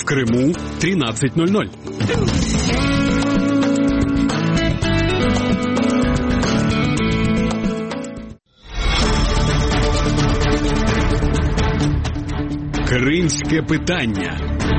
В Криму 13:00. Кримське питання.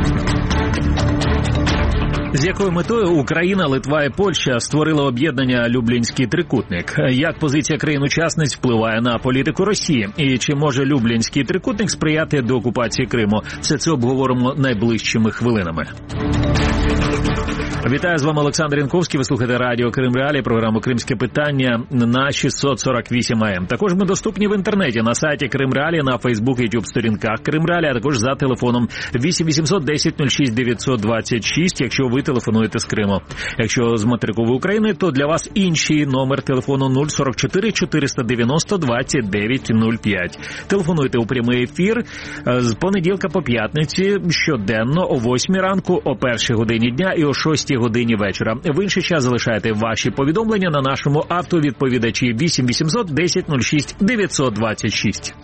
З якою метою Україна, Литва і Польща створили об'єднання «Люблінський трикутник»? Як позиція країн-учасниць впливає на політику Росії? І чи може Люблінський трикутник сприяти деокупації Криму? Все це обговоримо найближчими хвилинами. Вітаю, з вами Олександр Янковський. Ви слухаєте радіо Крим Реалії, програму «Кримське питання» на 648 АМ. Також ми доступні в інтернеті на сайті Крим Реалії, на Фейсбук і Ютуб сторінках Крим Реалії, а також за телефоном 8 800 10 06 926, якщо ви телефонуєте з Криму. Якщо з материкової України, то для вас інший номер телефону 044 490 29 05. Телефонуйте у прямий ефір з понеділка по п'ятниці щоденно о 8 ранку, о 1 годині дня і о 6 годині вечора. В інший час залишайте ваші повідомлення на нашому автовідповідачі 8 800 10 06 926.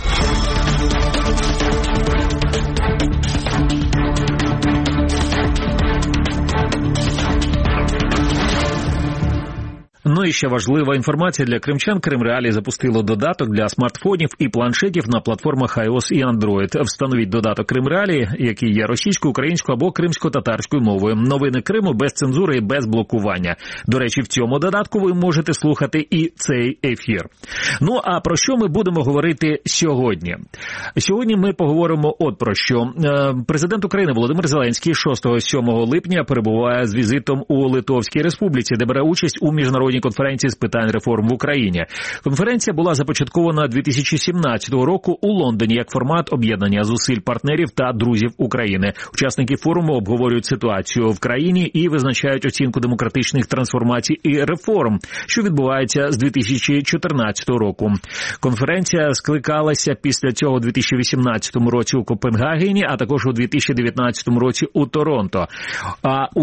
Ну і ще важлива інформація для кримчан. Крим Реалії запустило додаток для смартфонів і планшетів на платформах iOS і Android. Встановіть додаток Крим Реалії, який є російською, українською або кримсько-татарською мовою. Новини Криму без цензури і без блокування. До речі, в цьому додатку ви можете слухати і цей ефір. Ну, а про що ми будемо говорити сьогодні? Сьогодні ми поговоримо от про що. Президент України Володимир Зеленський 6-7 липня перебуває з візитом у Литовській Республіці, де бере участь у міжнародній конференції з питань реформ в Україні. Конференція була започаткована 2017 року у Лондоні як формат об'єднання зусиль партнерів та друзів України. Учасники форуму обговорюють ситуацію в країні і визначають оцінку демократичних трансформацій і реформ, що відбуваються з 2014 року. Конференція скликалася після цього у 2018 році у Копенгагені, а також у 2019 році у Торонто. А у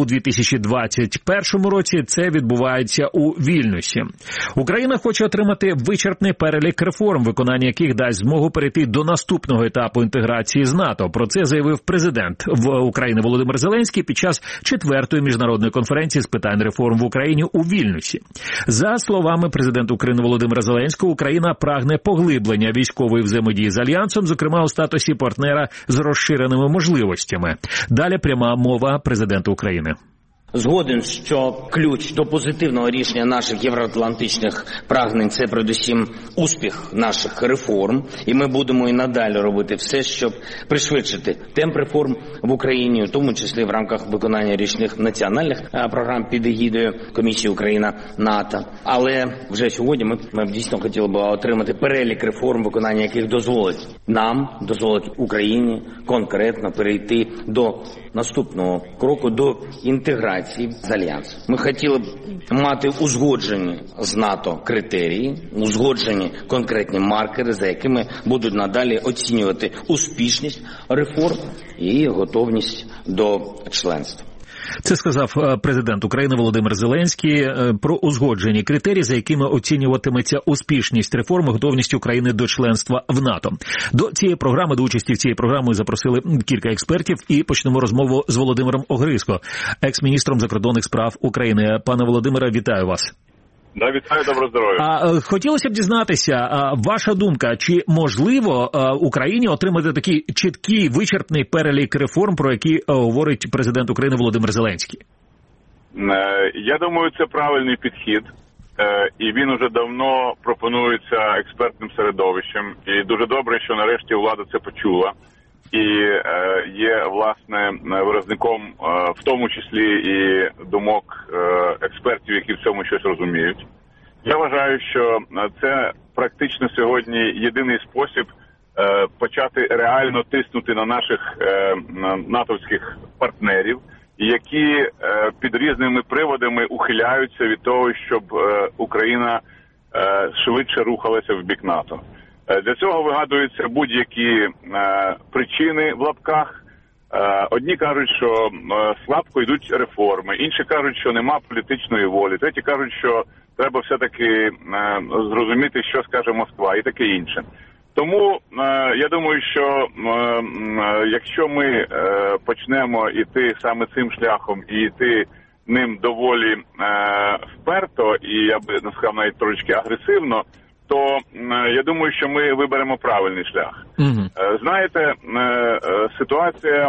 2021 році це відбувається у Вільнюсі. Україна хоче отримати вичерпний перелік реформ, виконання яких дасть змогу перейти до наступного етапу інтеграції з НАТО. Про це заявив президент України Володимир Зеленський під час 4-ї міжнародної конференції з питань реформ в Україні у Вільнюсі. За словами президента України Володимира Зеленського, Україна прагне поглиблення військової взаємодії з Альянсом, зокрема у статусі партнера з розширеними можливостями. Далі пряма мова президента України. Згоден, що ключ до позитивного рішення наших євроатлантичних прагнень – це передусім успіх наших реформ. І ми будемо і надалі робити все, щоб пришвидшити темп реформ в Україні, у тому числі в рамках виконання річних національних програм під егідою Комісії Україна-НАТО. Але вже сьогодні ми б дійсно хотіли б отримати перелік реформ, виконання яких дозволить нам, дозволить Україні конкретно перейти до наступного кроку, до інтеграції з Альянсом. Ми хотіли б мати узгоджені з НАТО критерії, узгоджені конкретні маркери, за якими будуть надалі оцінювати успішність реформ і готовність до членства. Це сказав президент України Володимир Зеленський про узгоджені критерії, за якими оцінюватиметься успішність реформи, готовність України до членства в НАТО. До цієї програми, до участі в цій програмі запросили кілька експертів і почнемо розмову з Володимиром Огриско, екс-міністром закордонних справ України. Пане Володимире, вітаю вас. Да, вітаю, доброго здоров'я. Хотілося б дізнатися, ваша думка, чи можливо Україні отримати такий чіткий, вичерпний перелік реформ, про які говорить президент України Володимир Зеленський? Я думаю, це правильний підхід, і він уже давно пропонується експертним середовищем. І дуже добре, що нарешті влада це почула. І є, власне, виразником в тому числі і думок експертів, які в цьому щось розуміють. Я вважаю, що це практично сьогодні єдиний спосіб почати реально тиснути на наших натовських партнерів, які під різними приводами ухиляються від того, щоб Україна швидше рухалася в бік НАТО. Для цього вигадуються будь-які причини в лапках. Одні кажуть, що слабко йдуть реформи, інші кажуть, що нема політичної волі, треті кажуть, що треба все-таки зрозуміти, що скаже Москва і таке інше. Тому я думаю, що якщо ми почнемо йти саме цим шляхом і йти ним доволі вперто, і я би не сказав навіть трошки агресивно, то я думаю, що ми виберемо правильний шлях. Знаєте, ситуація,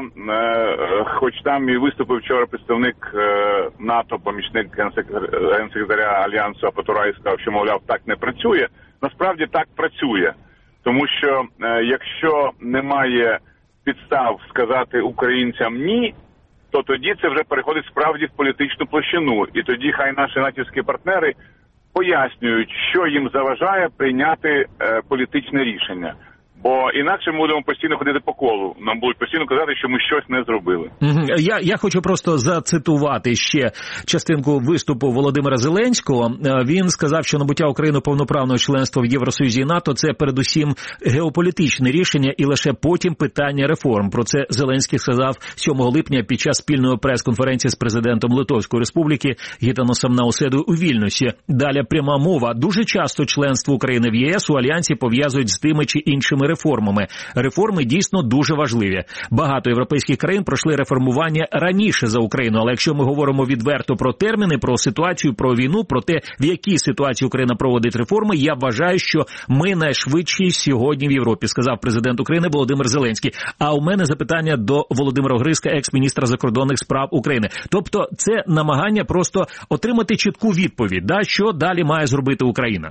хоч там і виступив вчора представник НАТО, помічник генсекретаря Альянсу Апатурай, сказав, що, мовляв, так не працює, насправді так працює. Тому що якщо немає підстав сказати українцям «ні», то тоді це вже переходить справді в політичну площину. І тоді хай наші натівські партнери пояснюють, що їм заважає прийняти політичне рішення. Бо інакше ми будемо постійно ходити по колу. Нам будуть постійно казати, що ми щось не зробили. Я хочу просто зацитувати ще частинку виступу Володимира Зеленського. Він сказав, що набуття України повноправного членства в Євросоюзі і НАТО – це передусім геополітичне рішення і лише потім питання реформ. Про це Зеленський сказав 7 липня під час спільної прес-конференції з президентом Литовської Республіки Гітаносом Науседою у Вільнюсі. Далі пряма мова. Дуже часто членство України в ЄС у Альянсі пов'язують з тими чи іншими реформами. Реформи дійсно дуже важливі. Багато європейських країн пройшли реформування раніше за Україну, але якщо ми говоримо відверто про терміни, про ситуацію, про війну, про те, в якій ситуації Україна проводить реформи, я вважаю, що ми найшвидші сьогодні в Європі, сказав президент України Володимир Зеленський. А у мене запитання до Володимира Грицька, екс-міністра закордонних справ України. Тобто це намагання просто отримати чітку відповідь, да, що далі має зробити Україна?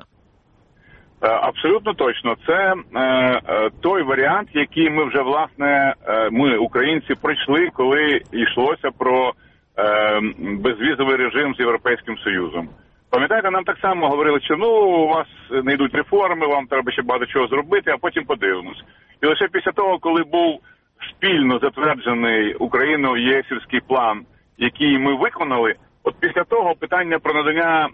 Абсолютно точно. Це той варіант, який ми вже, власне, ми, українці, пройшли, коли йшлося про безвізовий режим з Європейським Союзом. Пам'ятаєте, нам так само говорили, що у вас не йдуть реформи, вам треба ще багато чого зробити, а потім подивимось. І лише після того, коли був спільно затверджений Україною ЄСівський план, який ми виконали, от після того питання про надання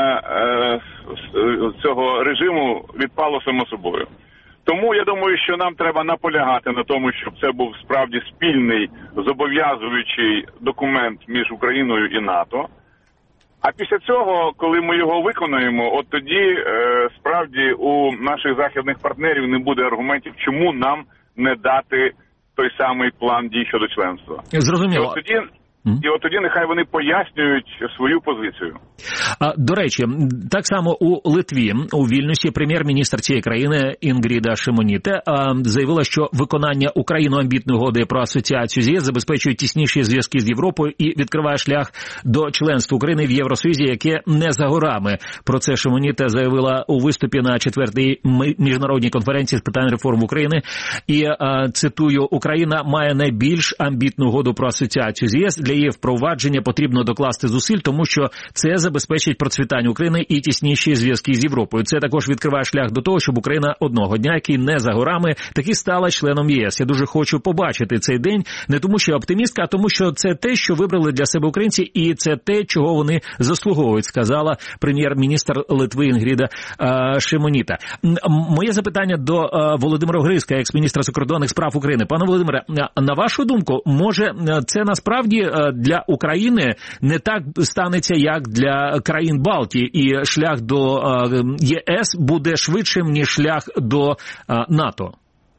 цього режиму відпало само собою. Тому я думаю, що нам треба наполягати на тому, щоб це був справді спільний зобов'язуючий документ між Україною і НАТО. А після цього, коли ми його виконуємо, от тоді справді у наших західних партнерів не буде аргументів, чому нам не дати той самий план дій щодо членства. Зрозуміло. І от тоді нехай вони пояснюють свою позицію. До речі, так само у Литві, у Вільнюсі, прем'єр-міністр цієї країни Інгріда Шимоніте заявила, що виконання Україною амбітної угоди про асоціацію з ЄС забезпечує тісніші зв'язки з Європою і відкриває шлях до членства України в Євросоюзі, яке не за горами. Про це Шимоніте заявила у виступі на 4-й міжнародній конференції з питань реформ України. І, цитую, Україна має найбільш амбітну угоду про асоціацію з ЄС. Для її впровадження потрібно докласти зусиль, тому що це забезпечить процвітання України і тісніші зв'язки з Європою. Це також відкриває шлях до того, щоб Україна одного дня, який не за горами, таки стала членом ЄС. Я дуже хочу побачити цей день, не тому що я оптимістка, а тому що це те, що вибрали для себе українці, і це те, чого вони заслуговують, сказала прем'єр-міністр Литви Інгріда Шимоніта. Моє запитання до Володимира Грицька, екс-міністра закордонних справ України. Пане Володимире, на вашу думку, може це насправді для України не так станеться, як для країн Балтії, і шлях до ЄС буде швидшим, ніж шлях до НАТО?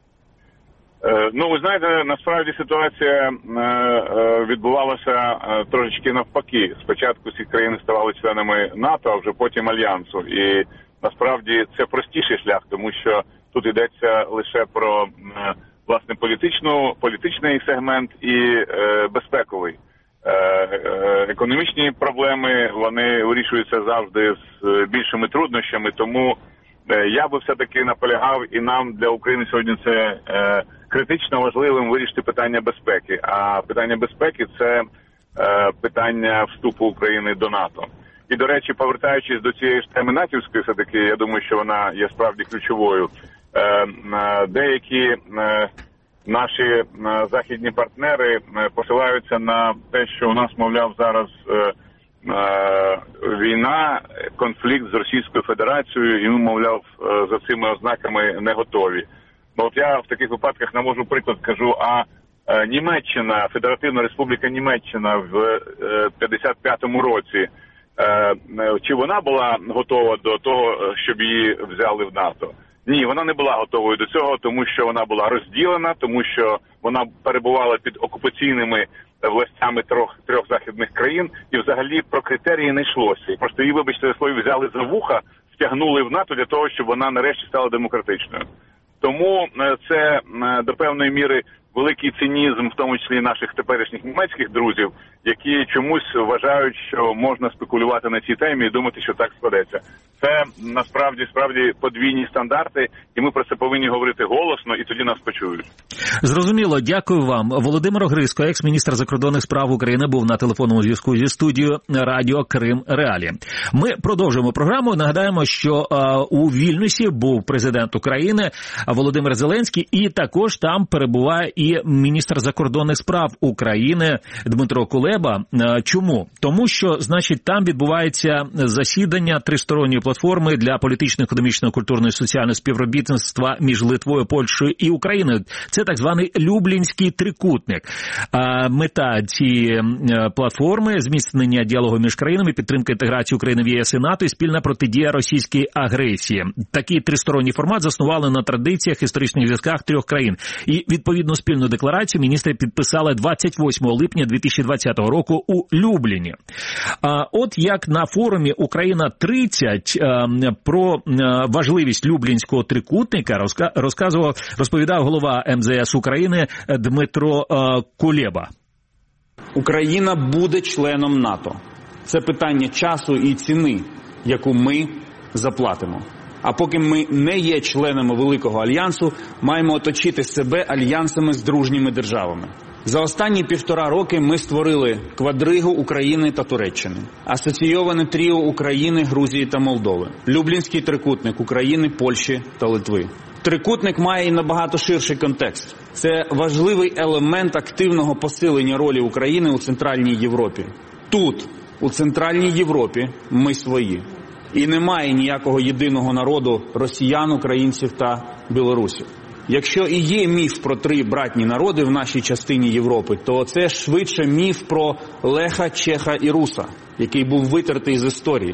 Ви знаєте, насправді ситуація відбувалася трошечки навпаки. Спочатку ці країни ставали членами НАТО, а вже потім Альянсу. І насправді це простіший шлях, тому що тут йдеться лише про, власне, політичний сегмент і безпековий. Економічні проблеми, вони вирішуються завжди з більшими труднощами, тому я би все-таки наполягав, і нам для України сьогодні це критично важливим вирішити питання безпеки. А питання безпеки – це питання вступу України до НАТО. І, до речі, повертаючись до цієї ж теми натівської, все-таки, я думаю, що вона є справді ключовою. Деякі наші західні партнери посилаються на те, що у нас, мовляв, зараз війна, конфлікт з Російською Федерацією, і ми, мовляв, за цими ознаками не готові. От я в таких випадках навожу приклад, кажу, а Німеччина, Федеративна Республіка Німеччина в 55-му році, чи вона була готова до того, щоб її взяли в НАТО? Ні, вона не була готовою до цього, тому що вона була розділена, тому що вона перебувала під окупаційними властями трьох західних країн, і взагалі про критерії не йшлося. Просто її, вибачте за слово, взяли за вуха, втягнули в НАТО для того, щоб вона нарешті стала демократичною. Тому це до певної міри великий цинізм, в тому числі наших теперішніх німецьких друзів, які чомусь вважають, що можна спекулювати на цій темі і думати, що так складеться. Це насправді справді подвійні стандарти, і ми про це повинні говорити голосно, і тоді нас почують. Зрозуміло, дякую вам. Володимир Огризко, екс-міністр закордонних справ України, був на телефонному зв'язку зі студією Радіо Крим Реалі. Ми продовжуємо програму. Нагадаємо, що у Вільнюсі був президент України Володимир Зеленський, і також там перебуває і міністр закордонних справ України Дмитро Кулеба. Чому? Тому що, значить, там відбувається засідання тристоронньої платформи для політичного, економічного, культурного і соціального співробітництва між Литвою, Польщею і Україною. Це так званий Люблінський трикутник. Мета цієї платформи – зміцнення діалогу між країнами, підтримка інтеграції України в ЄС і НАТО і спільна протидія російській агресії. Такий тристоронній формат заснували на традиціях, історичних зв'язках трьох країн. І відповідну спільну декларацію міністри підписали 28 липня 2020 року у Любліні. От як на форумі «Україна-30» про важливість Люблінського трикутника розповідав голова МЗС України Дмитро Кулеба. Україна буде членом НАТО. Це питання часу і ціни, яку ми заплатимо. А поки ми не є членами Великого Альянсу, маємо оточити себе альянсами з дружніми державами. За останні 1,5 роки ми створили квадригу України та Туреччини, асоційоване тріо України, Грузії та Молдови, Люблінський трикутник України, Польщі та Литви. Трикутник має і набагато ширший контекст. Це важливий елемент активного посилення ролі України у Центральній Європі. Тут, у Центральній Європі, ми свої. І немає ніякого єдиного народу росіян, українців та білорусів. Якщо і є міф про 3 братні народи в нашій частині Європи, то це швидше міф про Леха, Чеха і Руса, який був витертий з історії.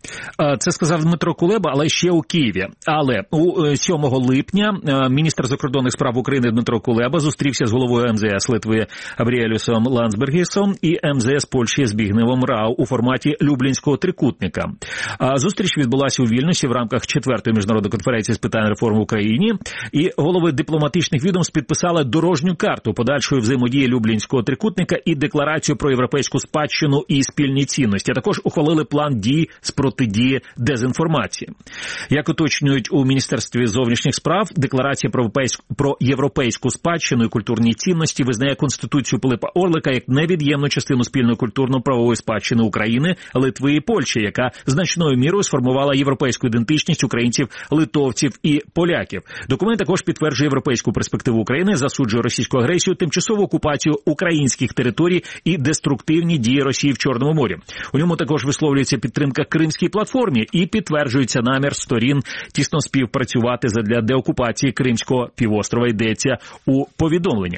Це сказав Дмитро Кулеба, але ще у Києві. Але у 7 липня міністр закордонних справ України Дмитро Кулеба зустрівся з головою МЗС Литви Габріелюсом Ландсбергісом і МЗС Польщі Збігневом Рау у форматі Люблінського трикутника. Зустріч відбулася у Вільнюсі в рамках 4-ї міжнародної конференції з питань реформ в Україні, і голови дипломатичних відомств підписали дорожню карту подальшої взаємодії Люблінського трикутника і декларацію про європейську спадщину і спільні цінності. А також ухвалили план дій з протидії дезінформації. Як уточнюють у Міністерстві зовнішніх справ, декларація про європейську спадщину і культурні цінності визнає Конституцію Пилипа Орлика як невід'ємну частину спільної культурно-правової спадщини України, Литви і Польщі, яка значною мірою сформувала європейську ідентичність українців, литовців і поляків. Документ також підтверджує європейську перспективу України, засуджує російську агресію, тимчасову окупацію українських територій і деструктивні дії Росії в Чорному морі. У ньому також висловлюється підтримка Кримській платформі і підтверджується намір сторін тісно співпрацювати задля деокупації Кримського півострова, йдеться у повідомленні.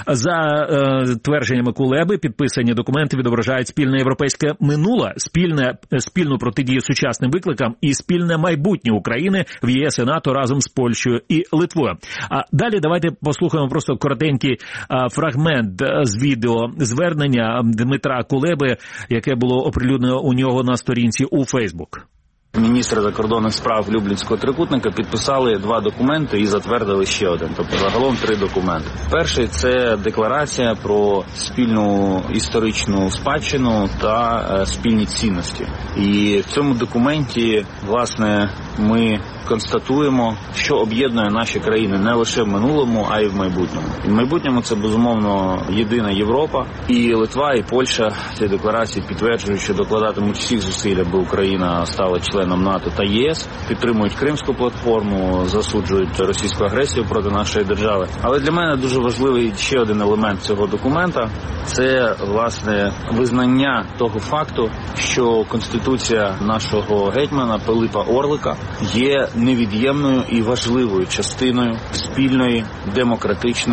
За твердженнями Кулеби, підписані документи відображають спільне європейське минуле, спільну протидію сучасним викликам і спільне майбутнє України в ЄС і НАТО разом з Польщею і Литвою. А далі давайте послухаємо просто коротенький фрагмент з відео звернення Дмитра Кулеби, яке було оприлюднено у нього на сторінці у Фейсбук. Міністри закордонних справ Люблінського трикутника підписали 2 документи і затвердили ще один. Тобто загалом 3 документи. Перший – це декларація про спільну історичну спадщину та спільні цінності. І в цьому документі, власне, ми констатуємо, що об'єднує наші країни не лише в минулому, а й в майбутньому. І в майбутньому це, безумовно, єдина Європа. І Литва, і Польща в цій декларації підтверджують, що докладатимуть всіх зусиль, аби Україна стала членом НАТО та ЄС, підтримують Кримську платформу, засуджують російську агресію проти нашої держави. Але для мене дуже важливий ще один елемент цього документа – це, власне, визнання того факту, що Конституція нашого гетьмана Пилипа Орлика є невід'ємною і важливою частиною спільної демократичної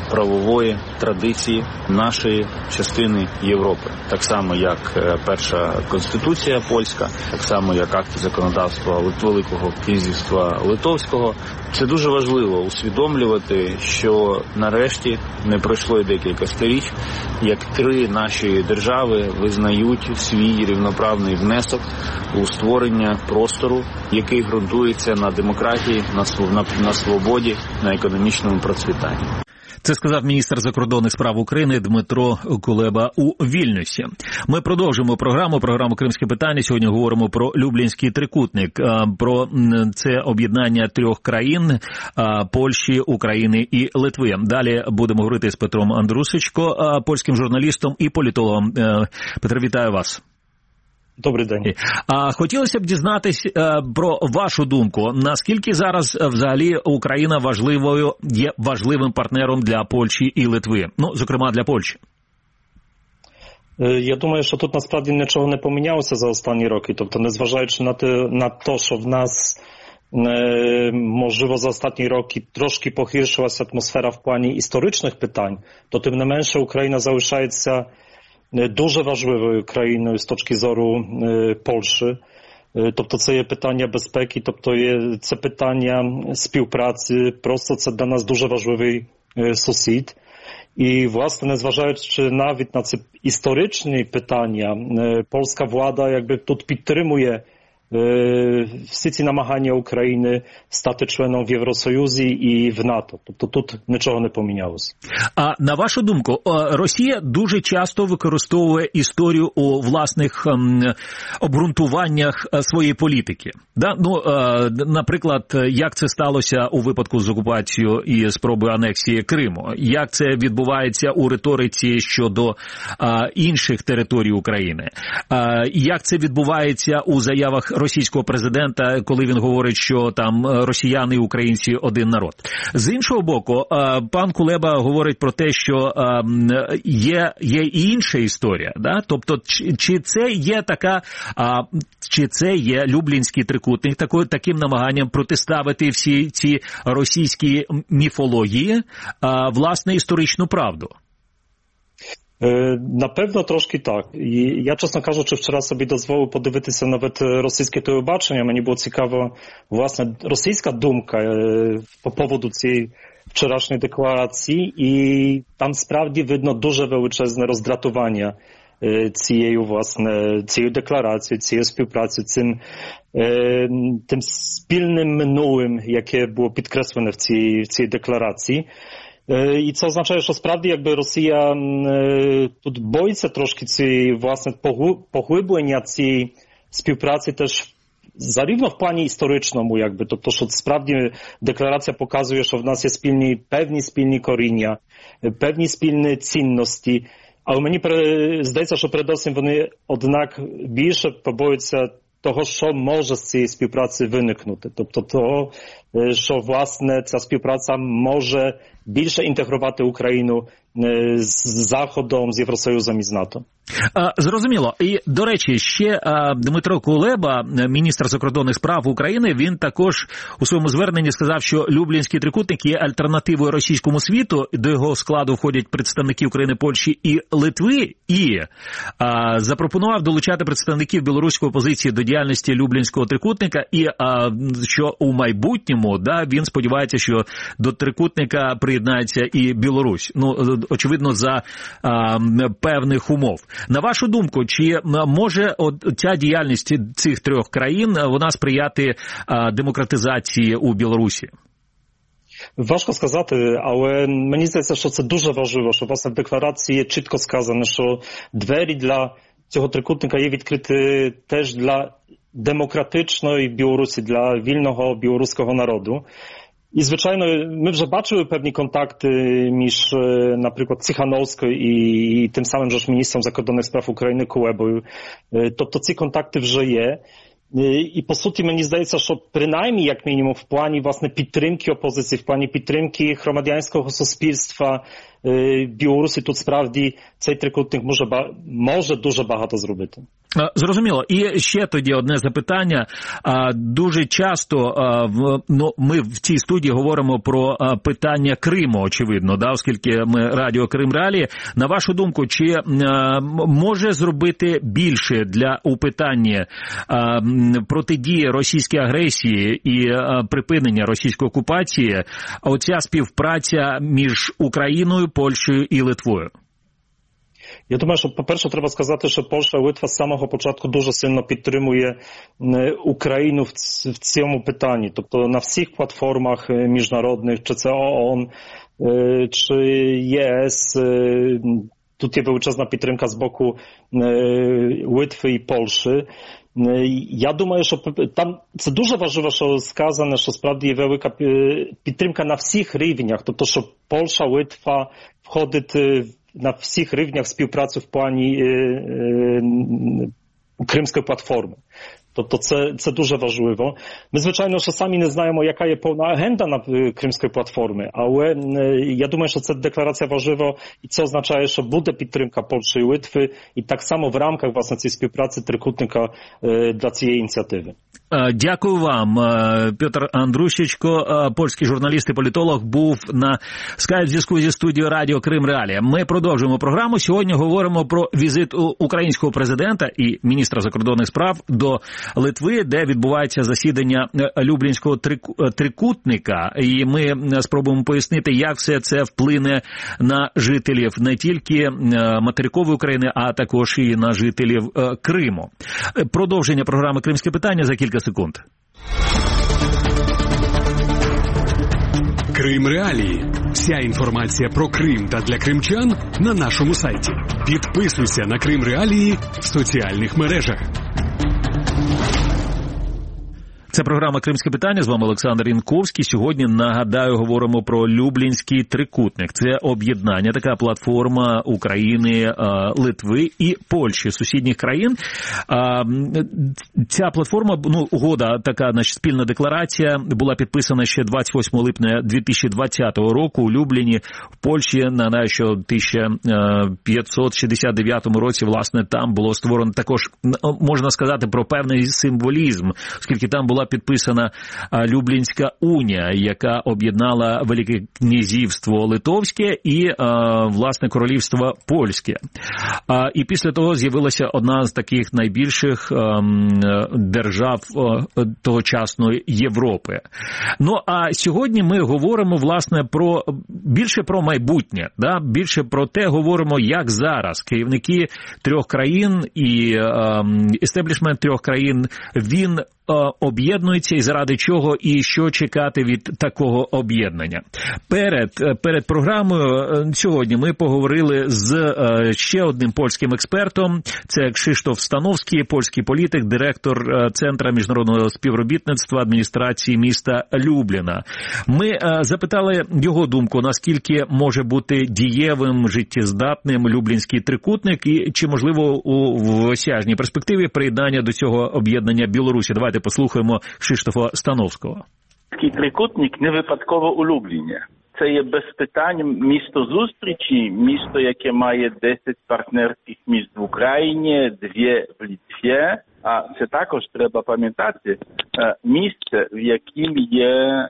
правової традиції нашої частини Європи. Так само, як перша конституція польська, так само, як акти законодавства Великого князівства Литовського. Це дуже важливо усвідомлювати, що нарешті не пройшло й декілька сторіч, як три наші держави визнають свій рівноправний внесок у створення простору, який ґрунтується на демократії, на свободі, на економічному процвітанні. Це сказав міністр закордонних справ України Дмитро Кулеба у Вільнюсі. Ми продовжуємо програму «Кримське питання». Сьогодні говоримо про Люблінський трикутник, про це об'єднання трьох країн – Польщі, України і Литви. Далі будемо говорити з Петром Андрусичко, польським журналістом і політологом. Петро, вітаю вас. Добрий день. Хотілося б дізнатись про вашу думку. Наскільки зараз взагалі Україна є важливим партнером для Польщі і Литви? Зокрема, для Польщі. Я думаю, що тут насправді нічого не помінялося за останні роки. Тобто, незважаючи на те, що в нас, можливо, за останні роки трошки погіршилася атмосфера в плані історичних питань, то тим не менше Україна залишається дуже важливою країною з точки зору Польщі. Тобто це є питання безпеки, тобто це питання співпраці, просто це для нас дуже важливий сусід. І, власне, незважаючи навіть на ці історичні питання, польська влада якби тут підтримує всі ці намагання України стати членом в Євросоюзі і в НАТО. Тобто тут нічого не помінялося. А на вашу думку, Росія дуже часто використовує історію у власних обґрунтуваннях своєї політики. Наприклад, як це сталося у випадку з окупацією і спробою анексії Криму? Як це відбувається у риториці щодо інших територій України? Як це відбувається у заявах російського президента, коли він говорить, що там росіяни і українці один народ. З іншого боку, пан Кулеба говорить про те, що є і інша історія, да? Тобто, чи це є Люблінський трикутник таким намаганням протиставити всі ці російські міфології, власне, історичну правду? Напевно, трошки так. І я, чесно кажучи, вчора собі дозволив подивитися навіть російське телебачення. Мені було цікаво, власне, російська думка по поводу цієї вчорашньої декларації. І там справді видно дуже величезне роздратування цією декларацією, цією співпрацею, тим спільним минулим, яке було підкреслене в цій декларації. І це означає, що справді якби Росія тут боїться трошки власне поглиблення цієї співпраці теж зарівно в плані історичному, якби, тобто, що справді декларація показує, що в нас є певні спільні коріння, певні спільні цінності, але мені здається, що передусім вони, однак, більше побоюються того, що може з цієї співпраці виникнути. Тобто того, що, власне, ця співпраця може більше інтегрувати Україну з Заходом, з Євросоюзом і з НАТО. Зрозуміло. І, до речі, ще Дмитро Кулеба, міністр закордонних справ України, він також у своєму зверненні сказав, що Люблінський трикутник є альтернативою російському світу, до його складу входять представники України, Польщі і Литви, і запропонував долучати представників білоруської опозиції до діяльності Люблінського трикутника, і що у майбутньому, він сподівається, що до трикутника приєднається і Білорусь. Очевидно, за певних умов. На вашу думку, чи може ця діяльність цих трьох країн, вона сприяти демократизації у Білорусі? Важко сказати, але мені здається, що це дуже важливо, що власне в декларації чітко сказано, що двері для цього трикутника є відкриті теж для демократичної Білорусі, для вільного білоруського народу. І, звичайно, ми вже бачили певні контакти між, наприклад, Ціхановською і тим самим же ж міністром закордонних справ України Кулебою. Тобто ці контакти вже є. І, по суті, мені здається, що принаймні, як мінімум, в плані, власне, підтримки опозиції, в плані підтримки громадянського суспільства Білорусі, тут справді цей трикутник може дуже багато зробити. Зрозуміло. І ще тоді одне запитання. Дуже часто ми в цій студії говоримо про питання Криму, очевидно, да, оскільки ми Радіо Крим Реалії. На вашу думку, чи може зробити більше у питанні протидії російській агресії і припинення російської окупації оця співпраця між Україною, Польщею і Литвою? Я думаю, що, по-перше, треба сказати, що Польща і Литва з самого початку дуже сильно підтримує Україну в цьому питанні. Тобто на всіх платформах міжнародних, чи це ООН, чи ЄС, тут є величезна підтримка з боку Литви і Польщі. Я думаю, що там це дуже важливо, що сказано, що справді є велика підтримка на всіх рівнях. Тобто, що Польща, Литва входить на всіх рівнях співпраці в плані Кримської платформи. Тобто це дуже важливо. Ми, звичайно, що самі не знаємо, яка є повна агенда на Кримської платформи, але я думаю, що це декларація важлива, і це означає, що буде підтримка Польщі і Литви, і так само в рамках, власне, цієї співпраці трикутника для цієї ініціативи. Дякую вам. Петр Андрущичко, польський журналіст і політолог, був на скайп-зв'язку зі студією Радіо Крим Реалія. Ми продовжуємо програму. Сьогодні говоримо про візит українського президента і міністра закордонних справ до Литви, де відбувається засідання Люблінського трикутника. І ми спробуємо пояснити, як все це вплине на жителів не тільки материкової України, а також і на жителів Криму. Продовження програми «Кримське питання» за кілька секунд. Крим Реалії. Вся інформація про Крим та для кримчан на нашому сайті. Підписуйся на Крим Реалії в соціальних мережах. Це програма «Кримське питання». З вами Олександр Інковський. Сьогодні, нагадаю, говоримо про Люблінський трикутник. Це об'єднання, така платформа України, Литви і Польщі, сусідніх країн. Ця платформа, угода, така, значить, спільна декларація, була підписана ще 28 липня 2020 року у Любліні, в Польщі. Нагадаю, що в 1569 році, власне, там було створено також, можна сказати, про певний символізм, оскільки там була підписана Люблінська унія, яка об'єднала Велике князівство Литовське і, власне, королівство Польське. І після того з'явилася одна з таких найбільших держав тогочасної Європи. Ну, а сьогодні ми говоримо, власне, більше про майбутнє, да? Більше про те говоримо, як зараз керівники трьох країн і естеблішмент трьох країн, він об'єднується і заради чого і що чекати від такого об'єднання. Перед програмою сьогодні ми поговорили з ще одним польським експертом. Це Кшиштоф Становський, польський політик, директор Центру міжнародного співробітництва адміністрації міста Любліна. Ми запитали його думку, наскільки може бути дієвим, життєздатним Люблінський трикутник і чи можливо в осяжній перспективі приєднання до цього об'єднання Білорусі. Давайте послухаємо Кшиштофа Становського. Трикутник не випадково у Любліні. Це є без питань місто зустрічі, місто, яке має 10 партнерських міст в Україні, 2 в Литві. А це також треба пам'ятати місце, в яким є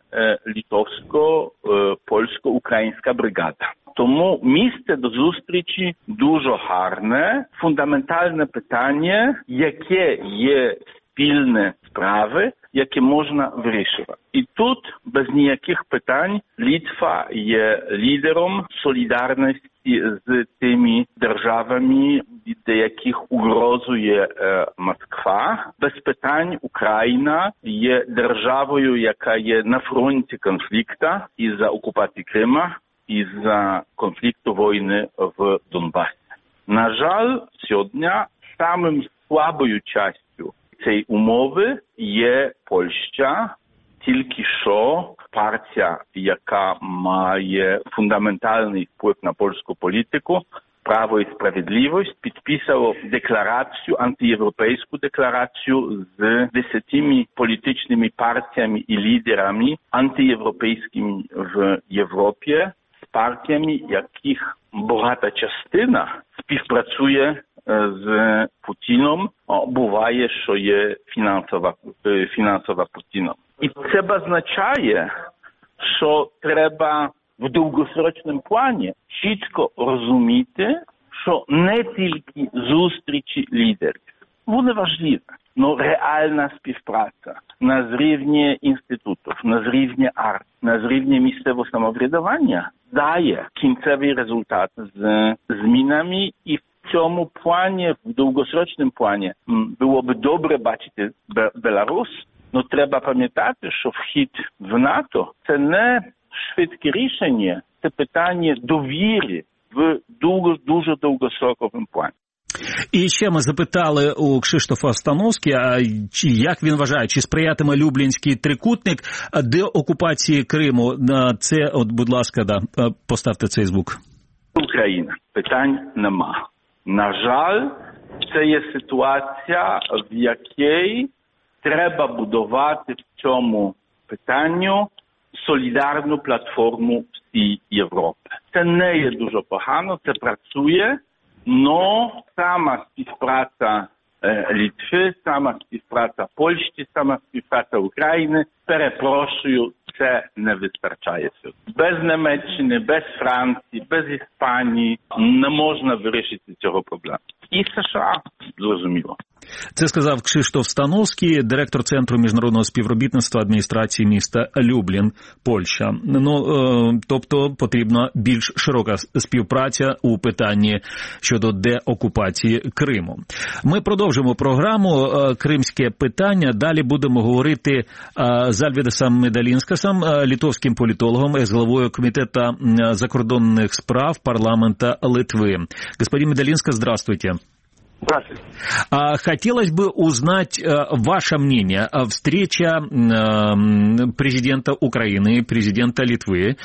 литовсько-польсько-українська бригада. Тому місце до зустрічі дуже гарне, фундаментальне питання, яке є спільні справи, які можна вирішувати. І тут без ніяких питань Литва є лідером солідарності з тими державами, від яких угрожує Москва. Без питань Україна є державою, яка є на фронті конфлікту із-за окупації Крима, із-за конфлікту війни в Донбасі. На жаль, сьогодні самим слабою частю цієї умови є Польща. Тільки що партія, яка має фундаментальний вплив на польську політику, Право і Справедливість, підписало декларацію, антиєвропейську декларацію з 10 політичними партіями і лідерами антиєвропейськими в Європі, з партіями, яких багата частина співпрацює з Путіном, буває, що є фінансова Путіном. І це означає, що треба в довгосрочному плані чітко розуміти, що не тільки зустрічі лідерів, вони важливі, але реальна співпраця на рівні інститутів, на рівні арт, на рівні місцевого самоврядування дає кінцевий результат з змінами, і в цьому плані, в довгосрочному плані, було б добре бачити Білорусь, але треба пам'ятати, що вхід в НАТО – це не швидке рішення, це питання довіри в дуже довгостроковому плані. І ще ми запитали у Кшиштофа Становського, як він вважає, чи сприятиме Люблінський трикутник деокупації Криму. Це, от, будь ласка, поставте цей звук. Україна. Питань нема. На жаль, це є ситуація, в якій треба будувати в цьому питанню солідарну платформу всій Європи. Це не є дуже погано, це працює, но сама співпраця Литви, сама співпраця Польщі, сама співпраця України, перепрошую, це не вистачає. Без Німеччини, без Франції, без Іспанії не можна вирішити цього проблему. І США, зрозуміло. Це сказав Кшиштоф Становський, директор Центру міжнародного співробітництва адміністрації міста Люблін, Польща. Тобто потрібна більш широка співпраця у питанні щодо деокупації Криму. Ми продовжимо програму «Кримське питання». Далі будемо говорити з Альвідасом Медалінскасом, литовським політологом, екс-главою Комітету закордонних справ парламента Литвы. Господин Медалинскас, здравствуйте. Здравствуйте. Хотелось бы узнать ваше мнение. Встреча президента Украины, президента Литвы.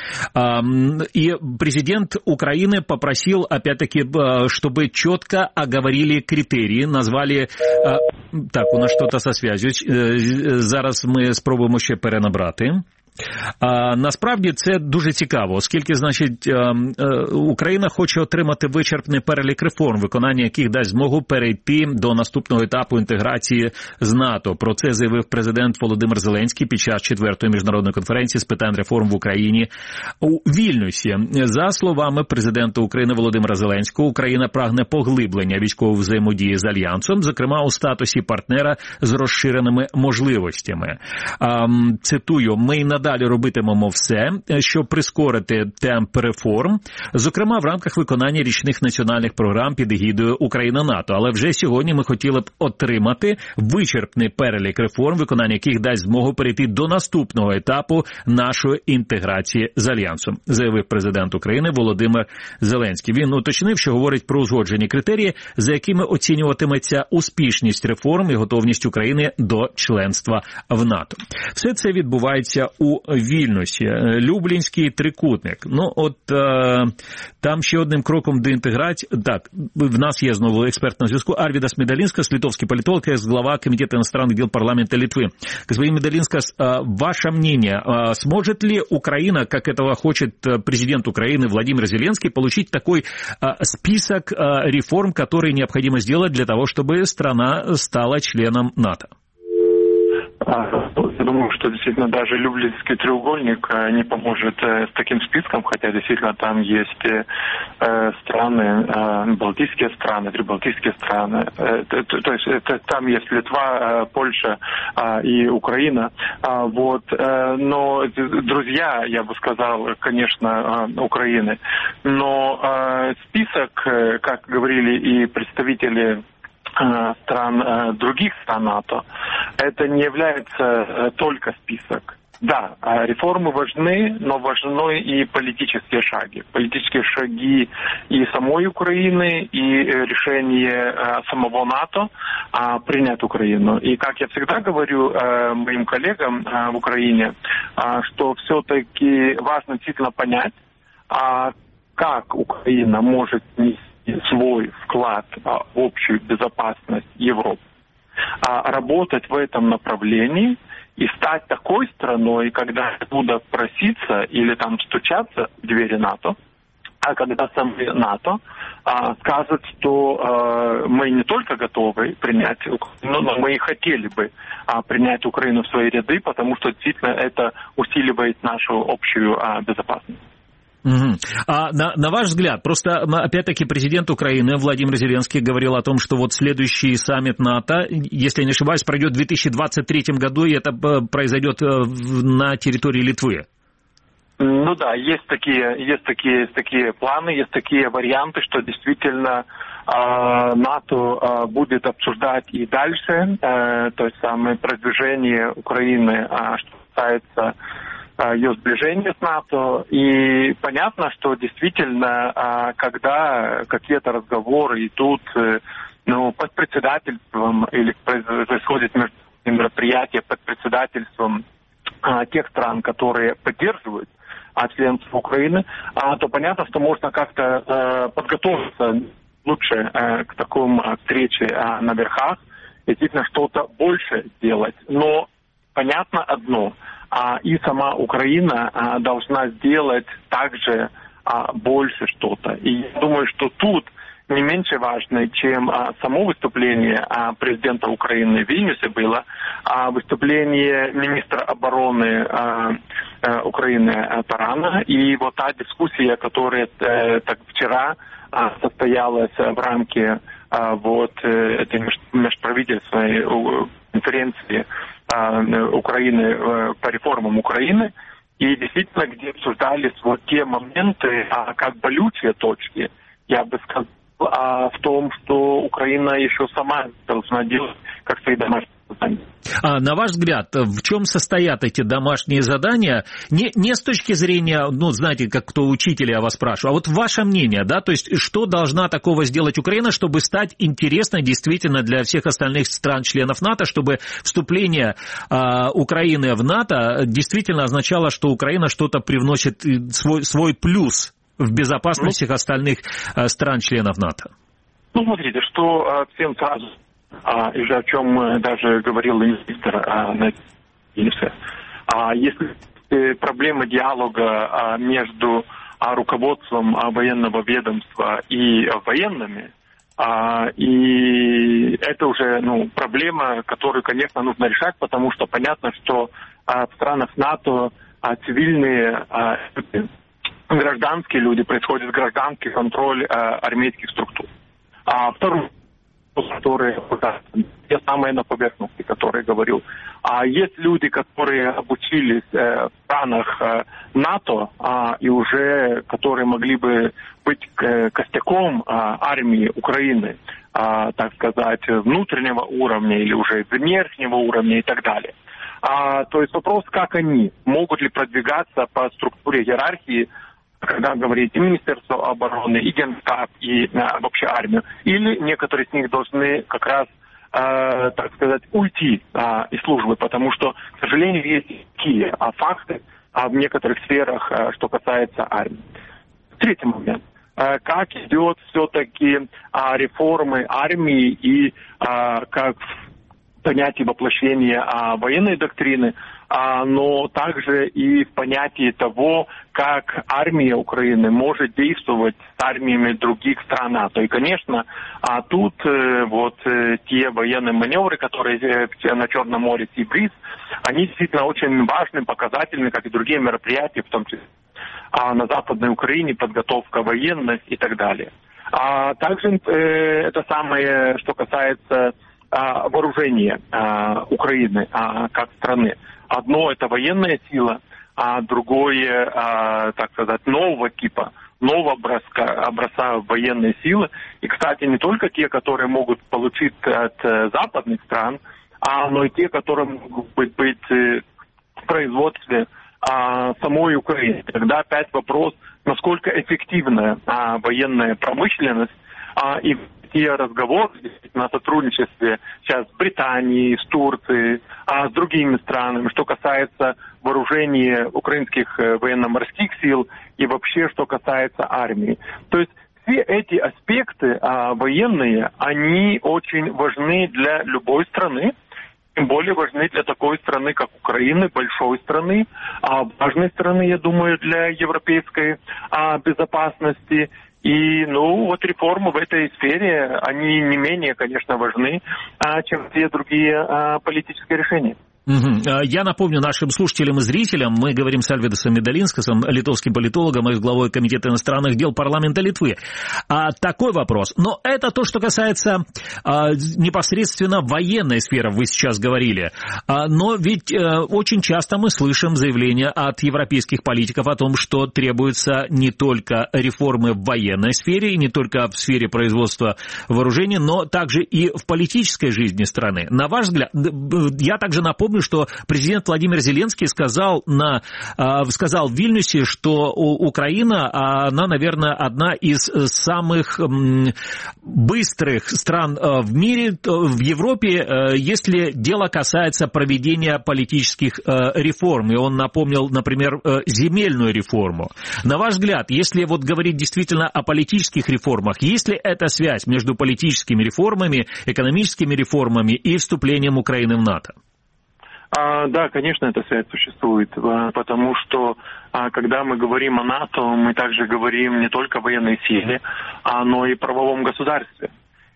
И президент Украины попросил, опять-таки, чтобы четко оговорили критерии, назвали... Так, у нас что-то со связью. Зараз ми спробуємо ще перенабрати. Насправді це дуже цікаво, оскільки, значить, Україна хоче отримати вичерпний перелік реформ, виконання яких дасть змогу перейти до наступного етапу інтеграції з НАТО. Про це заявив президент Володимир Зеленський під час 4-ї міжнародної конференції з питань реформ в Україні у Вільнюсі. За словами президента України Володимира Зеленського, Україна прагне поглиблення військової взаємодії з Альянсом, зокрема у статусі партнера з розширеними можливостями. Цитую, ми й надалі робитимемо все, щоб прискорити темп реформ, зокрема в рамках виконання річних національних програм під егідою Україна-НАТО. Але вже сьогодні ми хотіли б отримати вичерпний перелік реформ, виконання яких дасть змогу перейти до наступного етапу нашої інтеграції з Альянсом, заявив президент України Володимир Зеленський. Він уточнив, що говорить про узгоджені критерії, за якими оцінюватиметься успішність реформ і готовність України до членства в НАТО. Все це відбувається у Вільнюсі. Люблінський трикутник. Там ще одним кроком до інтеграції. Так, в нас є знову експерт на зв'язку. Альвідас Медалінскас, литовский политолог, глава Комитета иностранных дел парламента Литвы. Господин Медалинскас, ваше мнение, сможет ли Украина, как этого хочет президент Украины Владимир Зеленский, получить такой список реформ, которые необходимо сделать для того, чтобы страна стала членом НАТО? Я думаю, что действительно даже Люблинский треугольник не поможет с таким списком, хотя действительно там есть страны, балтийские страны, прибалтийские страны, то есть там есть Литва, Польша и Украина, но друзья, я бы сказал, конечно, Украины, но список, как говорили и представители стран, других стран НАТО, это не является только список. Да, реформы важны, но важны и политические шаги. Политические шаги и самой Украины, и решение самого НАТО принять Украину. И как я всегда говорю моим коллегам в Украине, что все-таки важно действительно понять, как Украина может нести свой вклад в общую безопасность Европы, работать в этом направлении и стать такой страной, когда будут проситься или там стучаться в двери НАТО, а когда самые НАТО скажут, что мы не только готовы принять Украину, но мы и хотели бы принять Украину в свои ряды, потому что действительно это усиливает нашу общую безопасность. Угу. А на ваш взгляд, просто опять-таки президент Украины Владимир Зеленский говорил о том, что вот следующий саммит НАТО, если я не ошибаюсь, пройдет в 2023 году, и это произойдет на территории Литвы. Ну да, есть такие планы, есть такие варианты, что действительно НАТО будет обсуждать и дальше, то есть самое продвижение Украины, что касается ее сближения с НАТО. И понятно, что действительно, когда какие-то разговоры идут под председательством или происходит мероприятие под председательством тех стран, которые поддерживают членство Украины, то понятно, что можно как-то подготовиться лучше к такому встрече на верхах и действительно что-то больше делать. Но понятно одно, и сама Украина должна сделать также больше что-то. И я думаю, что тут не меньше важно, чем само выступление президента Украины в Вильнюсе было, выступление министра обороны Украины Тарана и вот та дискуссия, которая вчера состоялась в рамке этой межправительственной конференции Украины по реформам Украины, и действительно, где обсуждались вот те моменты, как болючие точки, я бы сказал, в том, что Украина еще сама должна делать как свои домашние задания. А на ваш взгляд, в чем состоят эти домашние задания? Не с точки зрения, знаете, как кто учитель, я вас спрашиваю, а вот ваше мнение, да, то есть что должна такого сделать Украина, чтобы стать интересной действительно для всех остальных стран-членов НАТО, чтобы вступление Украины в НАТО действительно означало, что Украина что-то привносит, свой плюс в безопасность всех остальных стран-членов НАТО? Смотрите, что всем сразу, и же о чем даже говорил министр на Вильнюсе, если проблема диалога между руководством военного ведомства и военными, и это уже проблема, которую, конечно, нужно решать, потому что понятно, что в странах НАТО цивильные гражданские люди, происходит гражданский контроль армейских структур. А второе, которые те самые на поверхности, которые говорил. А есть люди, которые обучились в странах НАТО и уже которые могли бы быть костяком армии Украины, так сказать, внутреннего уровня или уже верхнего уровня и так далее. То есть вопрос, как они могут ли продвигаться по структуре иерархии, когда говорит и Министерство обороны, и Генштаб, и вообще армию, или некоторые из них должны как раз, так сказать, уйти из службы, потому что, к сожалению, есть такие факты в некоторых сферах, что касается армии. Третий момент. Как идет все-таки реформы армии и как понятие воплощения военной доктрины, но также и в понятии того, как армия Украины может действовать с армиями других стран НАТО. И, конечно, тут те военные маневры, которые на Черном море Си-Бриз, они действительно очень важны, показательны, как и другие мероприятия, в том числе на Западной Украине, подготовка военных и так далее. Также это самое, что касается вооружения Украины как страны. Одно – это военная сила, а другое, так сказать, нового типа, нового образца военной силы. И, кстати, не только те, которые могут получить от западных стран, но и те, которые могут быть в производстве самой Украины. Тогда опять вопрос, насколько эффективна военная промышленность и те разговоры на сотрудничестве сейчас с Британией, с Турцией, с другими странами, что касается вооружения украинских военно-морских сил и вообще, что касается армии. То есть все эти аспекты военные, они очень важны для любой страны. тем более важны для такой страны, как Украина, большой страны, важной страны, я думаю, для европейской безопасности. И, вот реформы в этой сфере, они не менее, конечно, важны, чем все другие политические решения. Я напомню нашим слушателям и зрителям, мы говорим с Альвидасом Медалинскасом, литовским политологом и главой Комитета иностранных дел парламента Литвы. Такой вопрос. Но это то, что касается непосредственно военной сферы, вы сейчас говорили. Но ведь очень часто мы слышим заявления от европейских политиков о том, что требуются не только реформы в военной сфере, и не только в сфере производства вооружений, но также и в политической жизни страны. На ваш взгляд, я также напомню, что президент Владимир Зеленский сказал в Вильнюсе, что Украина, она, наверное, одна из самых быстрых стран в мире, в Европе, если дело касается проведения политических реформ. И он напомнил, например, земельную реформу. На ваш взгляд, если вот говорить действительно о политических реформах, есть ли эта связь между политическими реформами, экономическими реформами и вступлением Украины в НАТО? Да, конечно, эта связь существует, потому что, когда мы говорим о НАТО, мы также говорим не только о военной силе, но и о правовом государстве.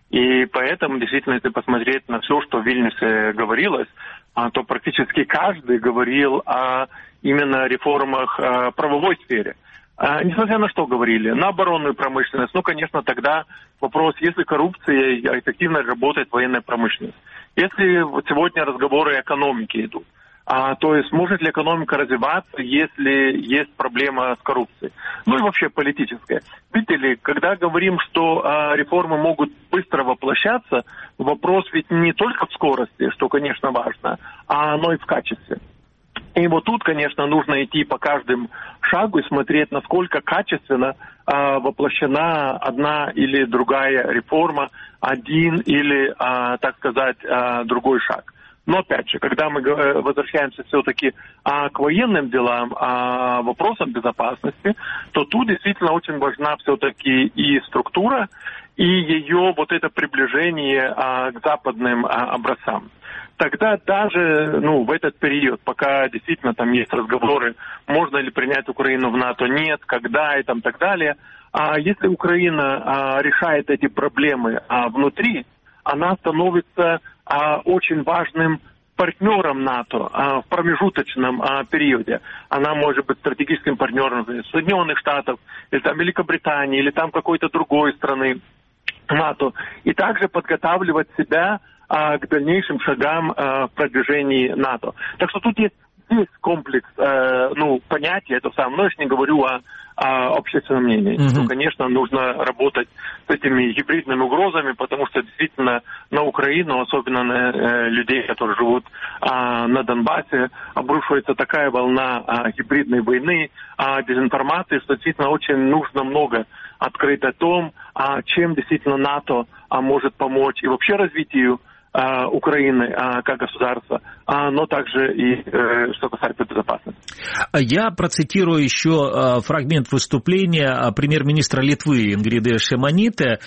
И поэтому, действительно, если посмотреть на все, что в Вильнюсе говорилось, то практически каждый говорил о именно реформах в правовой сфере. Несмотря на что говорили, на оборонную промышленность, конечно, тогда вопрос, если коррупция, эффективно работает военная промышленность. Если вот сегодня разговоры о экономике идут, то есть может ли экономика развиваться, если есть проблема с коррупцией? И вообще политическая. Видите ли, когда говорим, что реформы могут быстро воплощаться, вопрос ведь не только в скорости, что, конечно, важно, но и в качестве. И вот тут, конечно, нужно идти по каждому шагу и смотреть, насколько качественно воплощена одна или другая реформа, один или, так сказать, другой шаг. Но, опять же, когда мы возвращаемся все-таки к военным делам, вопросам безопасности, то тут действительно очень важна все-таки и структура, и ее вот это приближение к западным образцам. Тогда даже в этот период, пока действительно там есть разговоры, можно ли принять Украину в НАТО, нет, когда и так далее, если Украина решает эти проблемы внутри, она становится очень важным партнером НАТО в промежуточном периоде. Она может быть стратегическим партнером Соединенных Штатов, или Великобритании, или какой-то другой страны НАТО. И также подготавливать себя к дальнейшим шагам в продвижении НАТО. Так что тут есть комплекс понятий, это самое. Но я же не говорю о общественном мнении. Конечно, нужно работать с этими гибридными угрозами, потому что действительно на Украину, особенно на людей, которые живут на Донбассе, обрушивается такая волна гибридной войны, дезинформации, что действительно очень нужно много открыть о том, чем действительно НАТО может помочь и вообще развитию Украины как государства, но также и что касается безопасности. Я процитирую еще фрагмент выступления премьер-министра Литвы Ингриды Шимоняте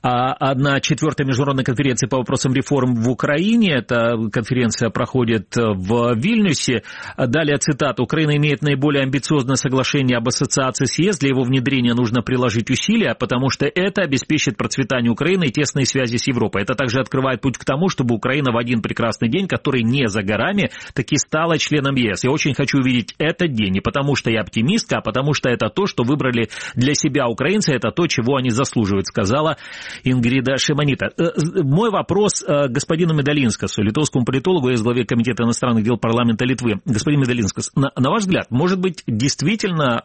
на 4-й международной конференции по вопросам реформ в Украине. Эта конференция проходит в Вильнюсе. Далее цитата. «Украина имеет наиболее амбициозное соглашение об ассоциации с ЕС. Для его внедрения нужно приложить усилия, потому что это обеспечит процветание Украины и тесные связи с Европой. Это также открывает путь к тому, чтобы Украина в один прекрасный день, который не за горами, таки стала членом ЕС. Я очень хочу увидеть этот день, не потому что я оптимистка, а потому что это то, что выбрали для себя украинцы, это то, чего они заслуживают», сказала Ингрида Шимоняте. Мой вопрос господину Медалинскасу, литовскому политологу и главе Комитета иностранных дел парламента Литвы. Господин Медалинскас, на ваш взгляд, может быть, действительно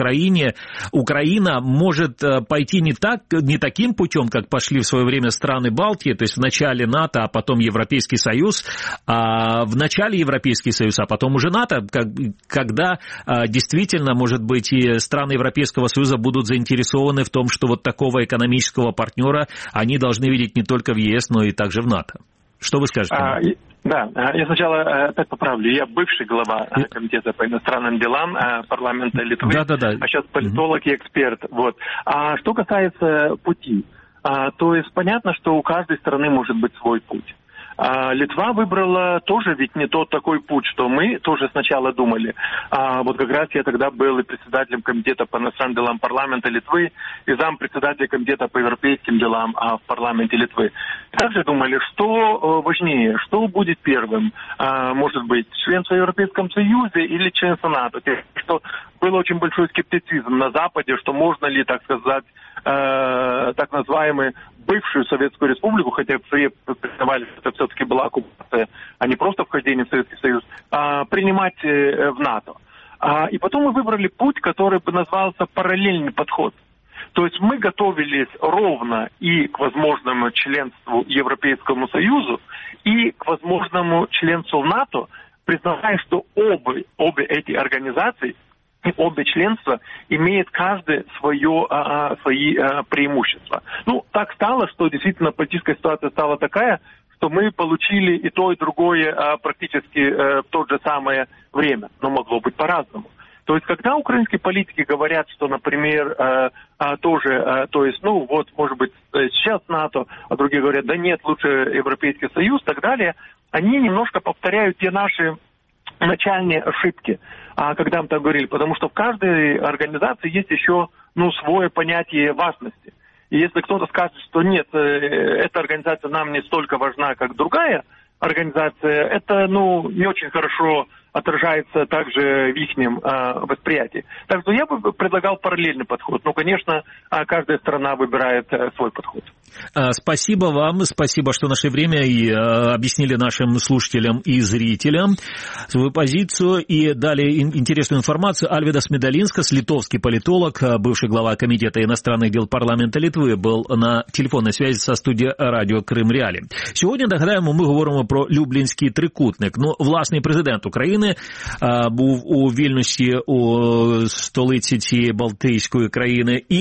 Украина может пойти не таким путем, как пошли в свое время страны Балтии, то есть в начале НАТО, а потом Европейский Союз, в начале Европейский Союз, а потом уже НАТО, когда действительно, может быть, и страны Европейского Союза будут заинтересованы в том, что вот такого экономического партнера они должны видеть не только в ЕС, но и также в НАТО. Что вы скажете? Да, я сначала опять поправлю. Я бывший глава Комитета по иностранным делам парламента Литвы, а сейчас политолог и эксперт. Вот. Что касается пути, то есть понятно, что у каждой страны может быть свой путь. Литва выбрала тоже ведь не тот такой путь, что мы тоже сначала думали. Вот как раз я тогда был и председателем комитета по иностранным делам парламента Литвы, и зампредседателя комитета по европейским делам в парламенте Литвы. Также думали, что важнее, что будет первым, может быть, членство в Европейском Союзе или членство НАТО. Что был очень большой скептицизм на Западе, что можно ли, так сказать, так называемую бывшую Советскую Республику, хотя все признавали, что это все-таки была оккупация, а не просто вхождение в Советский Союз, принимать в НАТО. И потом мы выбрали путь, который бы назывался параллельный подход. То есть мы готовились ровно и к возможному членству Европейскому Союзу, и к возможному членству в НАТО, признавая, что обе эти организации и обе членства имеют каждое свои преимущества. Так стало, что действительно политическая ситуация стала такая, что мы получили и то, и другое практически в то же самое время, но могло быть по-разному. То есть, когда украинские политики говорят, что, например, может быть, сейчас НАТО, а другие говорят, да нет, лучше Европейский Союз и так далее, они немножко повторяют те наши начальные ошибки, когда мы так говорили, потому что в каждой организации есть еще свое понятие важности. И если кто-то скажет, что нет, эта организация нам не столько важна, как другая организация, это не очень хорошо отражается также в их восприятии. Так что я бы предлагал параллельный подход. Конечно, каждая страна выбирает свой подход. Спасибо вам, спасибо, что нашли время и объяснили нашим слушателям и зрителям свою позицию и дали интересную информацию. Альвидас Медалинскас, литовский политолог, бывший глава Комитета иностранных дел парламента Литви, был на телефонной связи со студією Радіо Крим Реалі. Сьогодні, нагадаємо, ми говоримо про Люблінський трикутник. Власний президент України був у Вільнюсі, у столиці цієї Балтійської країни, і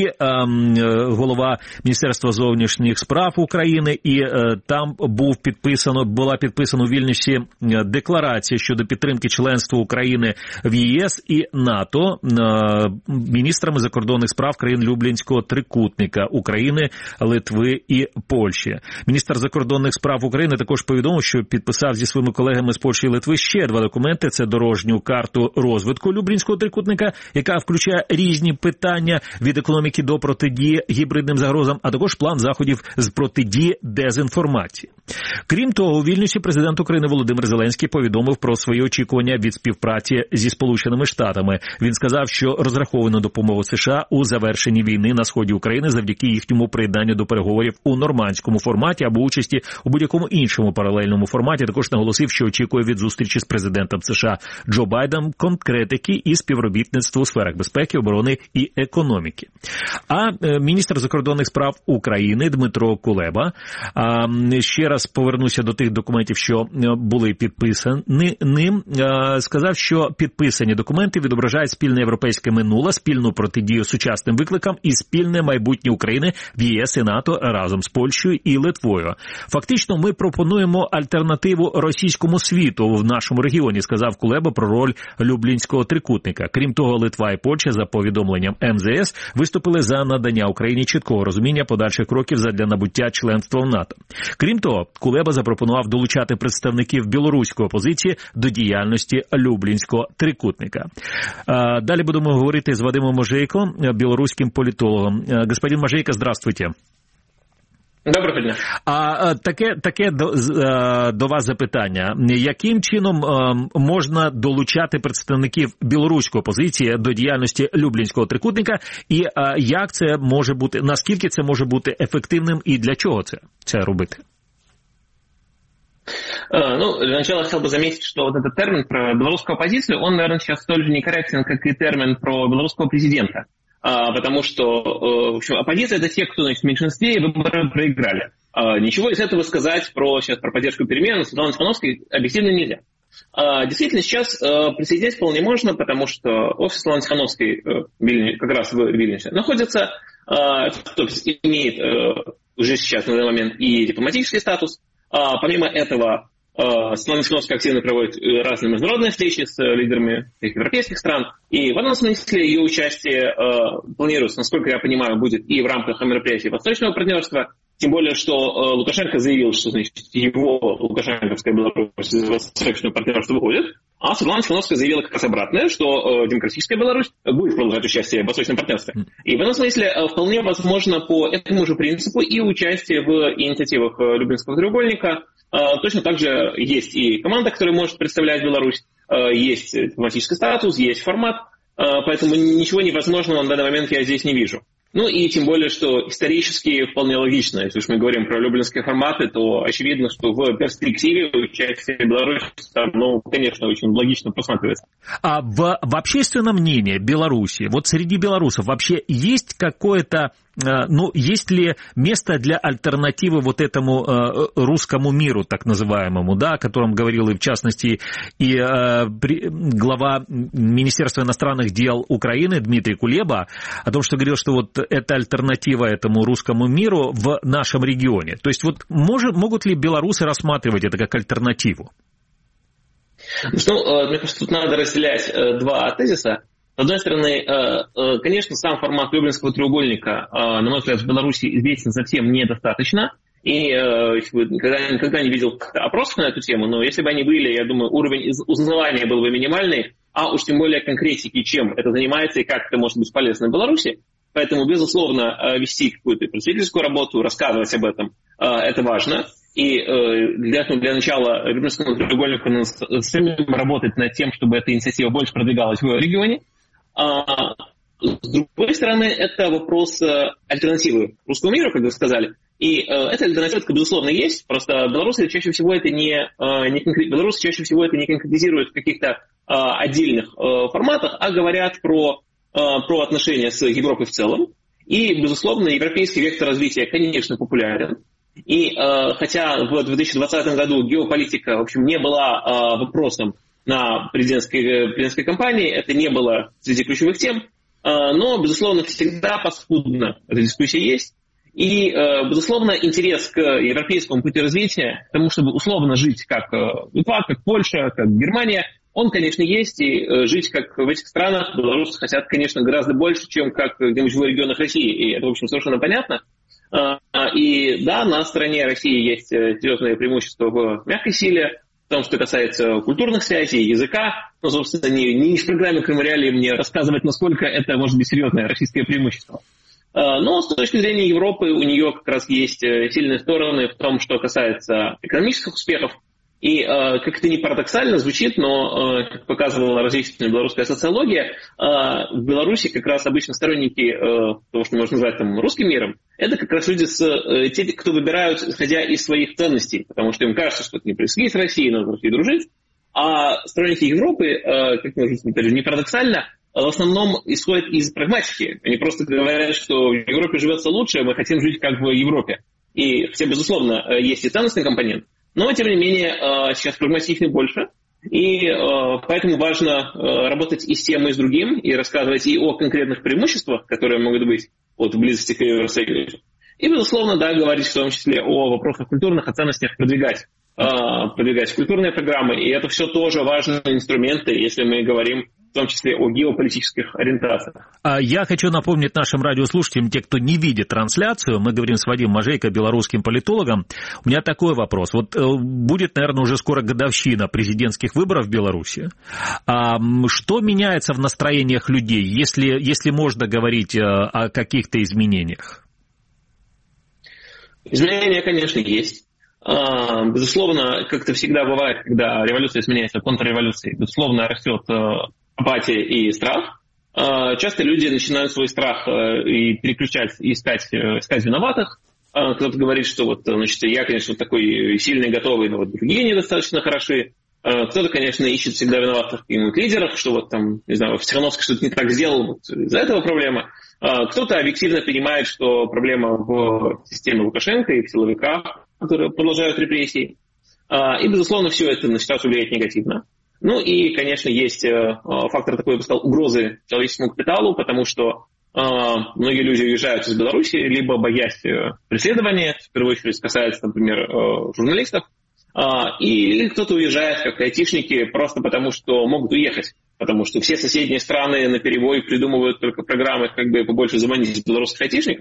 голова Міністерства зовнішніх справ України, і там була підписана у Вільнюсі декларація щодо підтримки членства України в ЄС і НАТО міністрами закордонних справ країн Люблінського трикутника України, Литви і Польщі. Міністр закордонних справ України також повідомив, що підписав зі своїми колегами з Польщі і Литви ще два документи. Це дорожню карту розвитку Люблінського трикутника, яка включає різні питання від економіки до протидії гібридним загрозам, а також план заходів з протидії дезінформації. Крім того, у Вільнюсі президент України Володимир Зеленський повідомив про свої очікування від співпраці зі Сполученими Штатами. Він сказав, що розраховує на допомогу США у завершенні війни на сході України завдяки їхньому приєднанню до переговорів у нормандському форматі або участі у будь-якому іншому паралельному форматі. Також наголосив, що очікує від зустрічі з президентом США Джо Байденом конкретики і співробітництва у сферах безпеки, оборони і економіки. А міністр закордонних справ України Дмитро Кулеба, ще раз повернуся до тих документів, що були підписані ним, сказав, що підписані документи відображають спільне європейське минуле, спільну протидію сучасним викликам і спільне майбутнє України в ЄС і НАТО разом з Польщею і Литвою. Фактично, ми пропонуємо альтернативу російському світу в нашому регіоні, сказав Кулеба про роль Люблінського трикутника. Крім того, Литва і Польща, за повідомленням МЗС, виступили за надання Україні чіткого розуміння подальших кроків задля набуття членства в НАТО. Крім того, Кулеба запропонував долучати представників білоруської опозиції до діяльності Люблінського трикутника. Далі будемо говорити з Вадимом Можейко, білоруським політологом. Господин Можейко, здравствуйте. Доброго дня. Таке до вас запитання. Яким чином можна долучати представників білоруської опозиції до діяльності Люблінського трикутника і як це може бути, наскільки це може бути ефективним і для чого це робити? Для начала хотел бы заметить, что вот этот термин про белорусскую оппозицию, он, наверное, сейчас столь же некорректен, как и термин про белорусского президента. Потому что, в общем, оппозиция — это те, кто, значит, в меньшинстве и выборы проиграли. Ничего из этого сказать про поддержку перемен Светланы Тихановской объективно нельзя. Действительно, сейчас присоединять вполне можно, потому что офис Светланы Тихановской как раз в Вильнюсе находится, то есть имеет уже сейчас на данный момент и дипломатический статус. Помимо этого, Светлана Тихановская активно проводит разные международные встречи с лидерами европейских стран. И в этом смысле ее участие планируется, насколько я понимаю, будет и в рамках мероприятий Восточного партнерства, Тем более, что Лукашенко заявил, что, значит, его лукашенковская Беларусь из восточного партнерства выходит, а Светлана Тихановская заявила как раз обратное, что демократическая Беларусь будет продолжать участие в восточном партнерстве. И в этом смысле вполне возможно по этому же принципу и участие в инициативах Люблинского треугольника. Точно так же есть и команда, которая может представлять Беларусь, есть дипломатический статус, есть формат, поэтому ничего невозможного на данный момент я здесь не вижу. Ну и тем более, что исторически вполне логично. Если уж мы говорим про люблинские форматы, то очевидно, что в перспективе участие Беларуси там, конечно, очень логично просматривается. А в общественном мнении Беларуси, вот среди белорусов вообще есть какое-то, есть ли место для альтернативы вот этому русскому миру, так называемому, да, о котором говорил и в частности и глава Министерства иностранных дел Украины Дмитрий Кулеба, о том, что говорил, что вот это альтернатива этому русскому миру в нашем регионе. То есть вот могут ли белорусы рассматривать это как альтернативу? Мне кажется, тут надо разделять два тезиса. С одной стороны, конечно, сам формат Люблинского треугольника, на мой взгляд, в Беларуси известен совсем недостаточно. И никогда не видел опросов на эту тему, но если бы они были, я думаю, уровень узнавания был бы минимальный, а уж тем более конкретики, чем это занимается и как это может быть полезно в Беларуси. Поэтому, безусловно, вести какую-то просветительскую работу, рассказывать об этом, это важно. И для начала Люблинскому треугольнику надо работать над тем, чтобы эта инициатива больше продвигалась в регионе. С другой стороны, это вопрос альтернативы русскому миру, как вы сказали. И эта альтернатива, безусловно, есть. Просто белорусы чаще всего это не конкретизируют в каких-то отдельных форматах, а говорят про отношения с Европой в целом. И, безусловно, европейский вектор развития, конечно, популярен. И хотя в 2020 году геополитика, в общем, не была вопросом на президентской кампании, это не было среди ключевых тем, но, безусловно, всегда паскудно эта дискуссия есть. И, безусловно, интерес к европейскому пути развития, к тому, чтобы условно жить как Литва, как Польша, как Германия, он, конечно, есть, и жить как в этих странах белорусы хотят, конечно, гораздо больше, чем как где-нибудь в регионах России, и это, в общем, совершенно понятно. И да, на стороне России есть серьезное преимущество в мягкой силе, в том, что касается культурных связей, языка. Ну, собственно, не в программе Крым Реалии мне рассказывать, насколько это может быть серьезное российское преимущество. Но с точки зрения Европы у нее как раз есть сильные стороны в том, что касается экономических успехов. И, как это ни парадоксально звучит, но, как показывала различная белорусская социология, в Беларуси как раз обычно сторонники того, что можно назвать там русским миром, это как раз люди, те, кто выбирают, исходя из своих ценностей, потому что им кажется, что это не происходит в России, надо с Россией дружить. А сторонники Европы, как может быть, не парадоксально, в основном исходят из прагматики. Они просто говорят, что в Европе живется лучше, мы хотим жить как в Европе. И хотя, безусловно, есть и ценностный компонент, но, тем не менее, сейчас прагматичных больше, и поэтому важно работать и с тем, и с другим, и рассказывать и о конкретных преимуществах, которые могут быть от близости к Евросоюзу. И, безусловно, да, говорить в том числе о вопросах культурных, о ценностях, продвигать культурные программы, и это все тоже важные инструменты, если мы говорим в том числе о геополитических ориентациях. Я хочу напомнить нашим радиослушателям, те, кто не видит трансляцию, мы говорим с Вадимом Можейко, белорусским политологом. У меня такой вопрос. Вот будет, наверное, уже скоро годовщина президентских выборов в Беларуси. Что меняется в настроениях людей, если можно говорить о каких-то изменениях? Изменения, конечно, есть. Безусловно, как это всегда бывает, когда революция сменяется контрреволюцией, безусловно, растет апатия и страх. Часто люди начинают свой страх и переключать, и искать виноватых. Кто-то говорит, что вот, значит, я, конечно, такой сильный, готовый, но вот другие недостаточно хороши. Кто-то, конечно, ищет всегда виноватых в лидерах, что вот там, не знаю, Тихановский что-то не так сделал, вот из-за этого проблема. Кто-то объективно понимает, что проблема в системе Лукашенко и в силовиках, которые продолжают репрессии. И, безусловно, все это на ситуацию влияет негативно. Ну и, конечно, есть фактор такой, я бы сказал, угрозы человеческому капиталу, потому что многие люди уезжают из Беларуси, либо боясь преследования, в первую очередь касается, например, журналистов, или кто-то уезжает, как айтишники, просто потому что могут уехать, потому что все соседние страны наперебой придумывают только программы, как бы побольше заманить белорусских айтишников.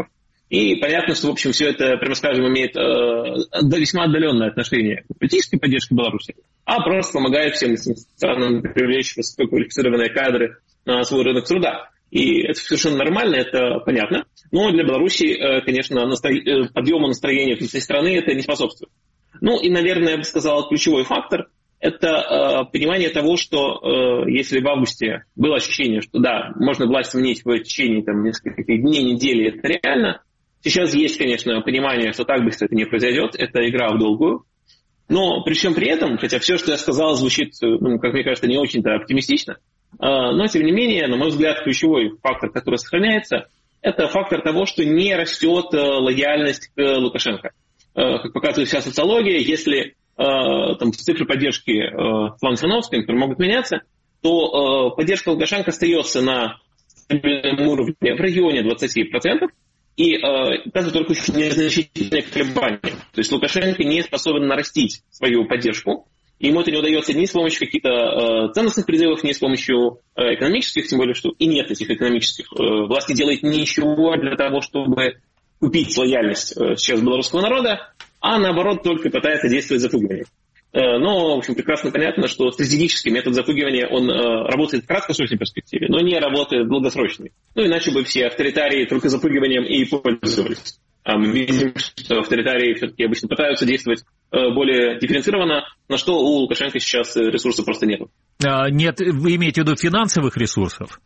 И понятно, что, в общем, все это, прямо скажем, имеет весьма отдаленное отношение к политической поддержке Беларуси, а просто помогает всем этим странам привлечь высококвалифицированные кадры на свой рынок труда. И это совершенно нормально, это понятно. Но для Беларуси, конечно, подъему настроения внутри страны это не способствует. Ну и, наверное, я бы сказал, ключевой фактор – это понимание того, что если в августе было ощущение, что да, можно власть сменить в течение нескольких дней, недели, это реально. Сейчас есть, конечно, понимание, что так быстро это не произойдет, это игра в долгую. Но при всем при этом, хотя все, что я сказал, звучит, как мне кажется, не очень-то оптимистично, но, тем не менее, на мой взгляд, ключевой фактор, который сохраняется, это фактор того, что не растет лояльность к Лукашенко. Как показывает вся социология, если цифры поддержки Светланы Тихановской, которые могут меняться, то поддержка Лукашенко остается на стабильном уровне в районе 20%, и это только очень незначительное колебание. То есть Лукашенко не способен нарастить свою поддержку. Ему это не удается ни с помощью каких-то ценностных призывов, ни с помощью экономических, тем более, что и нет этих экономических. Власть не делает ничего для того, чтобы купить лояльность сейчас белорусского народа, а наоборот только пытается действовать запугиванием. Но, в общем, прекрасно понятно, что стратегический метод запугивания, он работает в краткосрочной перспективе, но не работает в долгосрочной. Иначе бы все авторитарии только запугиванием и пользовались. Мы видим, что авторитарии все-таки обычно пытаются действовать более дифференцированно, на что у Лукашенко сейчас ресурсов просто нет. Нет, вы имеете в виду финансовых ресурсов?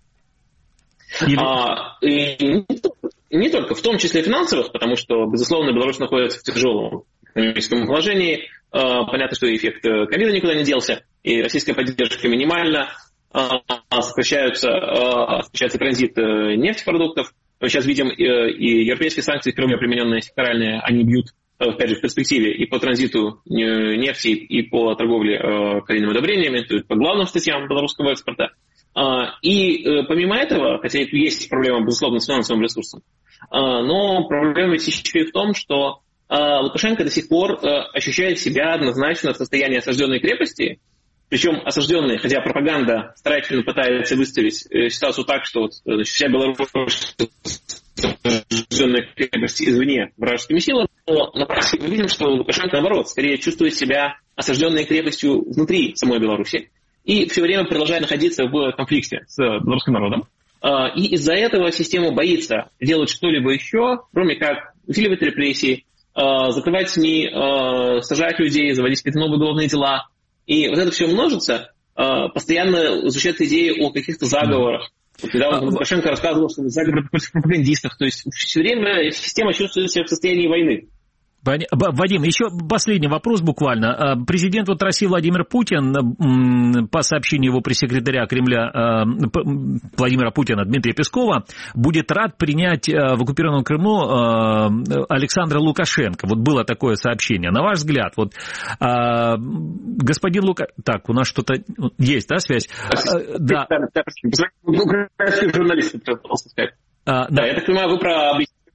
Или... Не только, в том числе финансовых, потому что, безусловно, Беларусь находится в тяжелом экономическом положении. Понятно, что эффект ковида никуда не делся, и российская поддержка минимальна, сокращается транзит нефтепродуктов. Мы сейчас видим и европейские санкции, впервые примененные секторальные, они бьют, опять же, в перспективе и по транзиту нефти, и по торговле калийными удобрениями, то есть по главным статьям белорусского экспорта. И помимо этого, хотя есть проблема, безусловно, с финансовым ресурсом, но проблема ведь еще и в том, что Лукашенко до сих пор ощущает себя однозначно в состоянии осажденной крепости, причем осажденной, хотя пропаганда старательно пытается выставить ситуацию так, что вся Беларусь осажденная крепость извне вражескими силами, но на практике мы видим, что Лукашенко, наоборот, скорее чувствует себя осажденной крепостью внутри самой Беларуси и все время продолжает находиться в конфликте с белорусским народом. И из-за этого система боится делать что-либо еще, кроме как усиливать репрессии, закрывать СМИ, сажать людей, заводить какие-то новые уголовные дела. И вот это все множится, постоянно звучат идеи о каких-то заговорах. Когда Лукашенко рассказывал, что заговоры против пропагандистов, то есть все время система чувствует себя в состоянии войны. Вадим, еще последний вопрос буквально. Президент России Владимир Путин, по сообщению его пресс-секретаря Кремля Владимира Путина Дмитрия Пескова, будет рад принять в оккупированном Крыму Александра Лукашенко. Вот было такое сообщение. На ваш взгляд, господин Лукашенко... Так, у нас что-то есть, да, связь? Да. Журналисты, да, я так понимаю, вы про...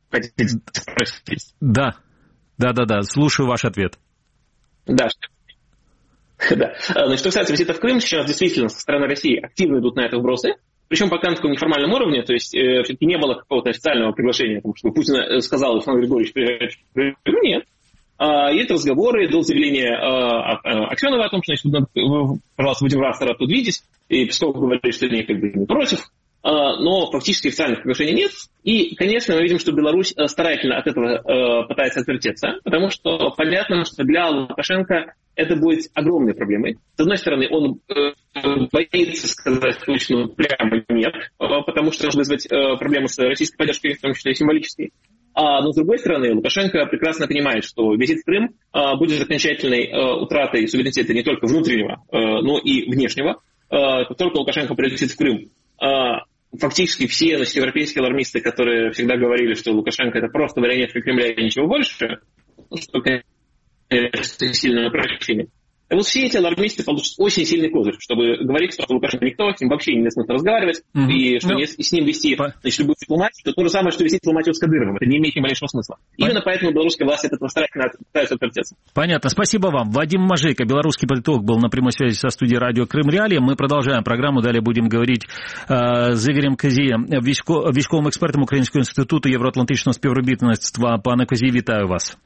Да. Да, слушаю ваш ответ. Да. Значит, что касается визита в Крым, сейчас действительно со стороны России активно идут на это вбросы, причем пока на таком неформальном уровне, то есть все-таки не было какого-то официального приглашения, потому что Путин сказал, Александр Григорьевич приезжает в Крым, нет. И это разговоры, было заявление Аксенова о том, что, значит, пожалуйста, будем рады тут видеть, и Песков говорит, что они как бы не против. Но фактически официальных приглашений нет. И, конечно, мы видим, что Беларусь старательно от этого пытается отвертеться, потому что понятно, что для Лукашенко это будет огромной проблемой. С одной стороны, он боится сказать точно прямо нет, потому что может вызвать проблемы с российской поддержкой, в том числе и символической. Но, с другой стороны, Лукашенко прекрасно понимает, что визит в Крым будет окончательной утратой суверенитета не только внутреннего, но и внешнего. Как только Лукашенко прилетит в Крым, фактически все европейские алармисты, которые всегда говорили, что Лукашенко это просто марионетка Кремля и ничего больше, что, конечно, сильное упрощение, И вот все эти алармисты получат очень сильный козырь, чтобы говорить, что Лукашенко никто, с ним вообще не смысл разговаривать, и что с ним вести, значит, любую дипломатию, то же самое, что вести дипломатию с Кадыровым. Это не имеет ни малейшего смысла. Именно поэтому белорусская власть от этого пытается отвертеться. Понятно. Спасибо вам. Вадим Мажейко, белорусский политолог, был на прямой связи со студией радио Крим Реалії. Мы продолжаем программу. Далее будем говорить з Ігорем Козієм, військовим експертом Українського інституту євроатлантичного співробітництва. Пане Козій, вітаю вас.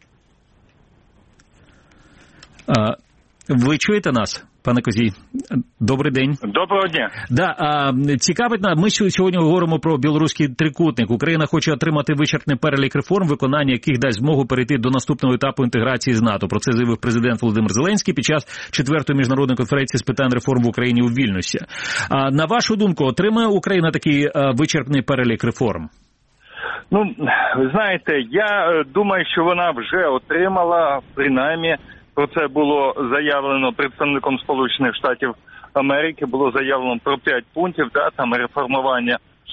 Ви чуєте нас, пане Козій? Добрий день. Доброго дня. Цікавить нас, ми сьогодні говоримо про білоруський трикутник. Україна хоче отримати вичерпний перелік реформ, виконання яких дасть змогу перейти до наступного етапу інтеграції з НАТО. Про це заявив президент Володимир Зеленський під час 4-ї міжнародної конференції з питань реформ в Україні у Вільнюсі. На вашу думку, отримає Україна такий вичерпний перелік реформ? Ну, ви знаєте, я думаю, що вона вже отримала, принаймні, про це було заявлено представником Сполучених Штатів Америки, було заявлено про 5 пунктів, там реформування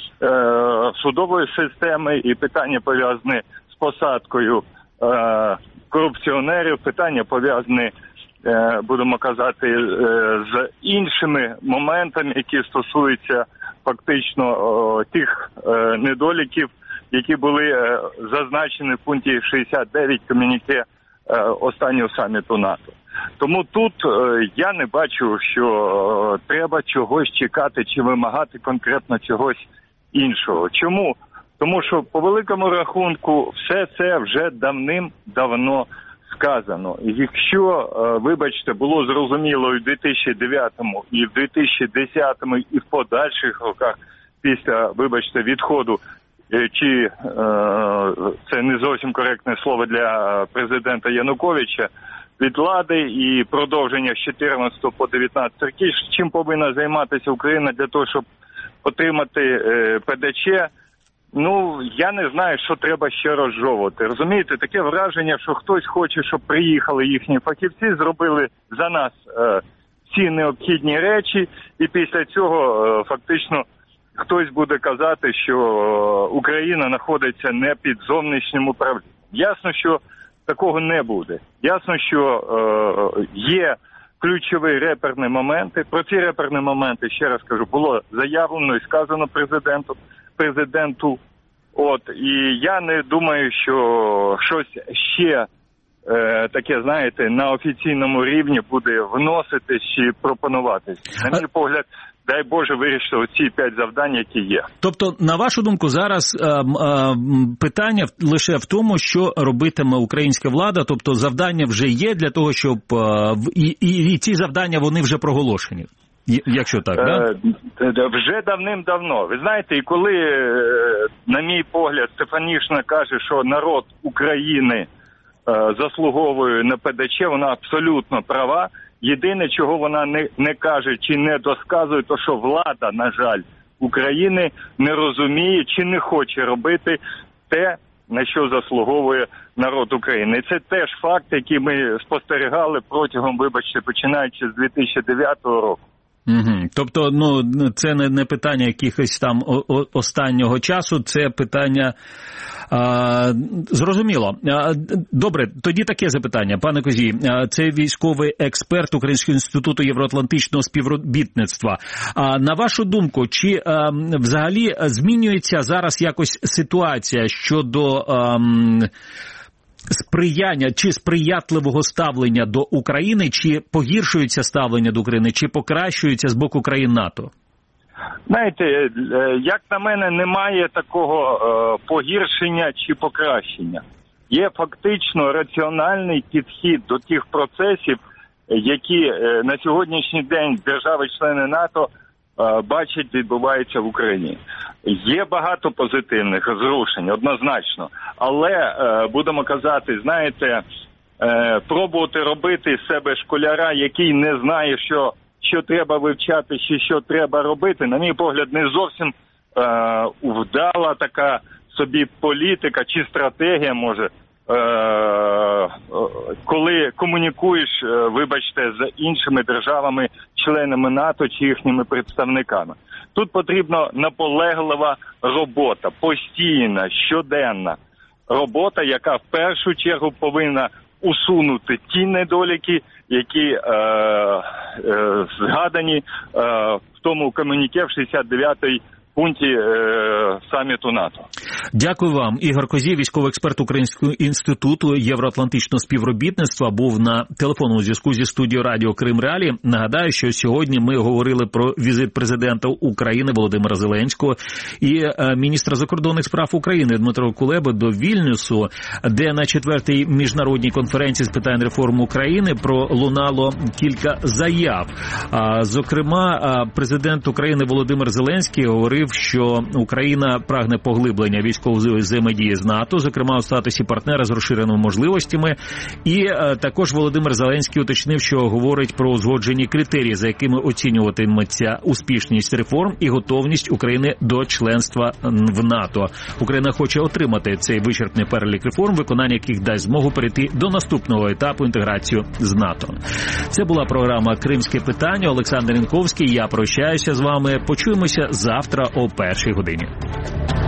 судової системи і питання пов'язані з посадкою корупціонерів, питання пов'язані, будемо казати, з іншими моментами, які стосуються фактично тих недоліків, які були зазначені в пункті 69 ком'юніке останнього саміту НАТО. Тому тут я не бачу, що треба чогось чекати чи вимагати конкретно чогось іншого. Чому? Тому що по великому рахунку все це вже давним-давно сказано. І якщо, вибачте, було зрозуміло і в 2009-му, і в 2010-му, і в подальших роках після, вибачте, відходу, чи це не зовсім коректне слово для президента Януковича, від влади і продовження з 14 по 19 років, чим повинна займатися Україна для того, щоб отримати ПДЧ, ну, я не знаю, що треба ще розжовувати. Розумієте, таке враження, що хтось хоче, щоб приїхали їхні фахівці, зробили за нас всі необхідні речі, і після цього фактично хтось буде казати, що Україна знаходиться не під зовнішнім управлінням. Ясно, що такого не буде. Ясно, що є ключові реперні моменти. Про ці реперні моменти, ще раз кажу, було заявлено і сказано президенту. І я не думаю, що щось ще таке, знаєте, на офіційному рівні буде вноситись чи пропонуватись. На мій погляд, дай Боже вирішити оці 5 завдань, які є. Тобто, на вашу думку, зараз питання лише в тому, що робитиме українська влада, тобто завдання вже є для того, щоб і ці завдання, вони вже проголошені. Якщо так, да? Вже давним-давно. Ви знаєте, і коли, на мій погляд, Стефанішина каже, що народ України заслуговує на ПДЧ, вона абсолютно права. Єдине, чого вона не каже чи не досказує, то що влада, на жаль, України не розуміє чи не хоче робити те, на що заслуговує народ України. І це теж факт, який ми спостерігали протягом, вибачте, починаючи з 2009 року. Угу. Тобто, ну, це не питання якихось там останнього часу, це питання зрозуміло. Добре, тоді таке запитання, пане Козій. Це військовий експерт Українського інституту євроатлантичного співробітництва. На вашу думку, чи взагалі змінюється зараз якось ситуація щодо сприяння чи сприятливого ставлення до України, чи погіршується ставлення до України, чи покращується з боку країн НАТО? Знаєте, як на мене, немає такого погіршення чи покращення. Є фактично раціональний підхід до тих процесів, які на сьогоднішній день держави-члени НАТО бачать, відбуваються в Україні. Є багато позитивних зрушень, однозначно. Але, будемо казати, знаєте, пробувати робити з себе школяра, який не знає, що треба вивчати, чи що треба робити, на мій погляд, не зовсім вдала така собі політика чи стратегія, може, коли комунікуєш, вибачте, з іншими державами, членами НАТО чи їхніми представниками. Тут потрібна наполеглива робота, постійна, щоденна. робота, яка в першу чергу повинна усунути ті недоліки, які згадані в тому комюніке в 69-й пункті саміту НАТО. Дякую вам. Ігор Козій, військовий експерт Українського інституту євроатлантичного співробітництва, був на телефонному зв'язку зі студією радіо Крим Реалії. Нагадаю, що сьогодні ми говорили про візит президента України Володимира Зеленського і міністра закордонних справ України Дмитро Кулеби до Вільнюсу, де на 4-й міжнародній конференції з питань реформ України пролунало кілька заяв. Зокрема, президент України Володимир Зеленський говорив, що Україна прагне поглиблення військової взаємодії з НАТО, зокрема у статусі партнера з розширеними можливостями. І також Володимир Зеленський уточнив, що говорить про узгоджені критерії, за якими оцінюватиметься успішність реформ і готовність України до членства в НАТО. Україна хоче отримати цей вичерпний перелік реформ, виконання яких дасть змогу перейти до наступного етапу інтеграцію з НАТО. Це була програма «Кримське питання». Олександр Інковський. Я прощаюся з вами. Почуємося завтра о 1-й годині.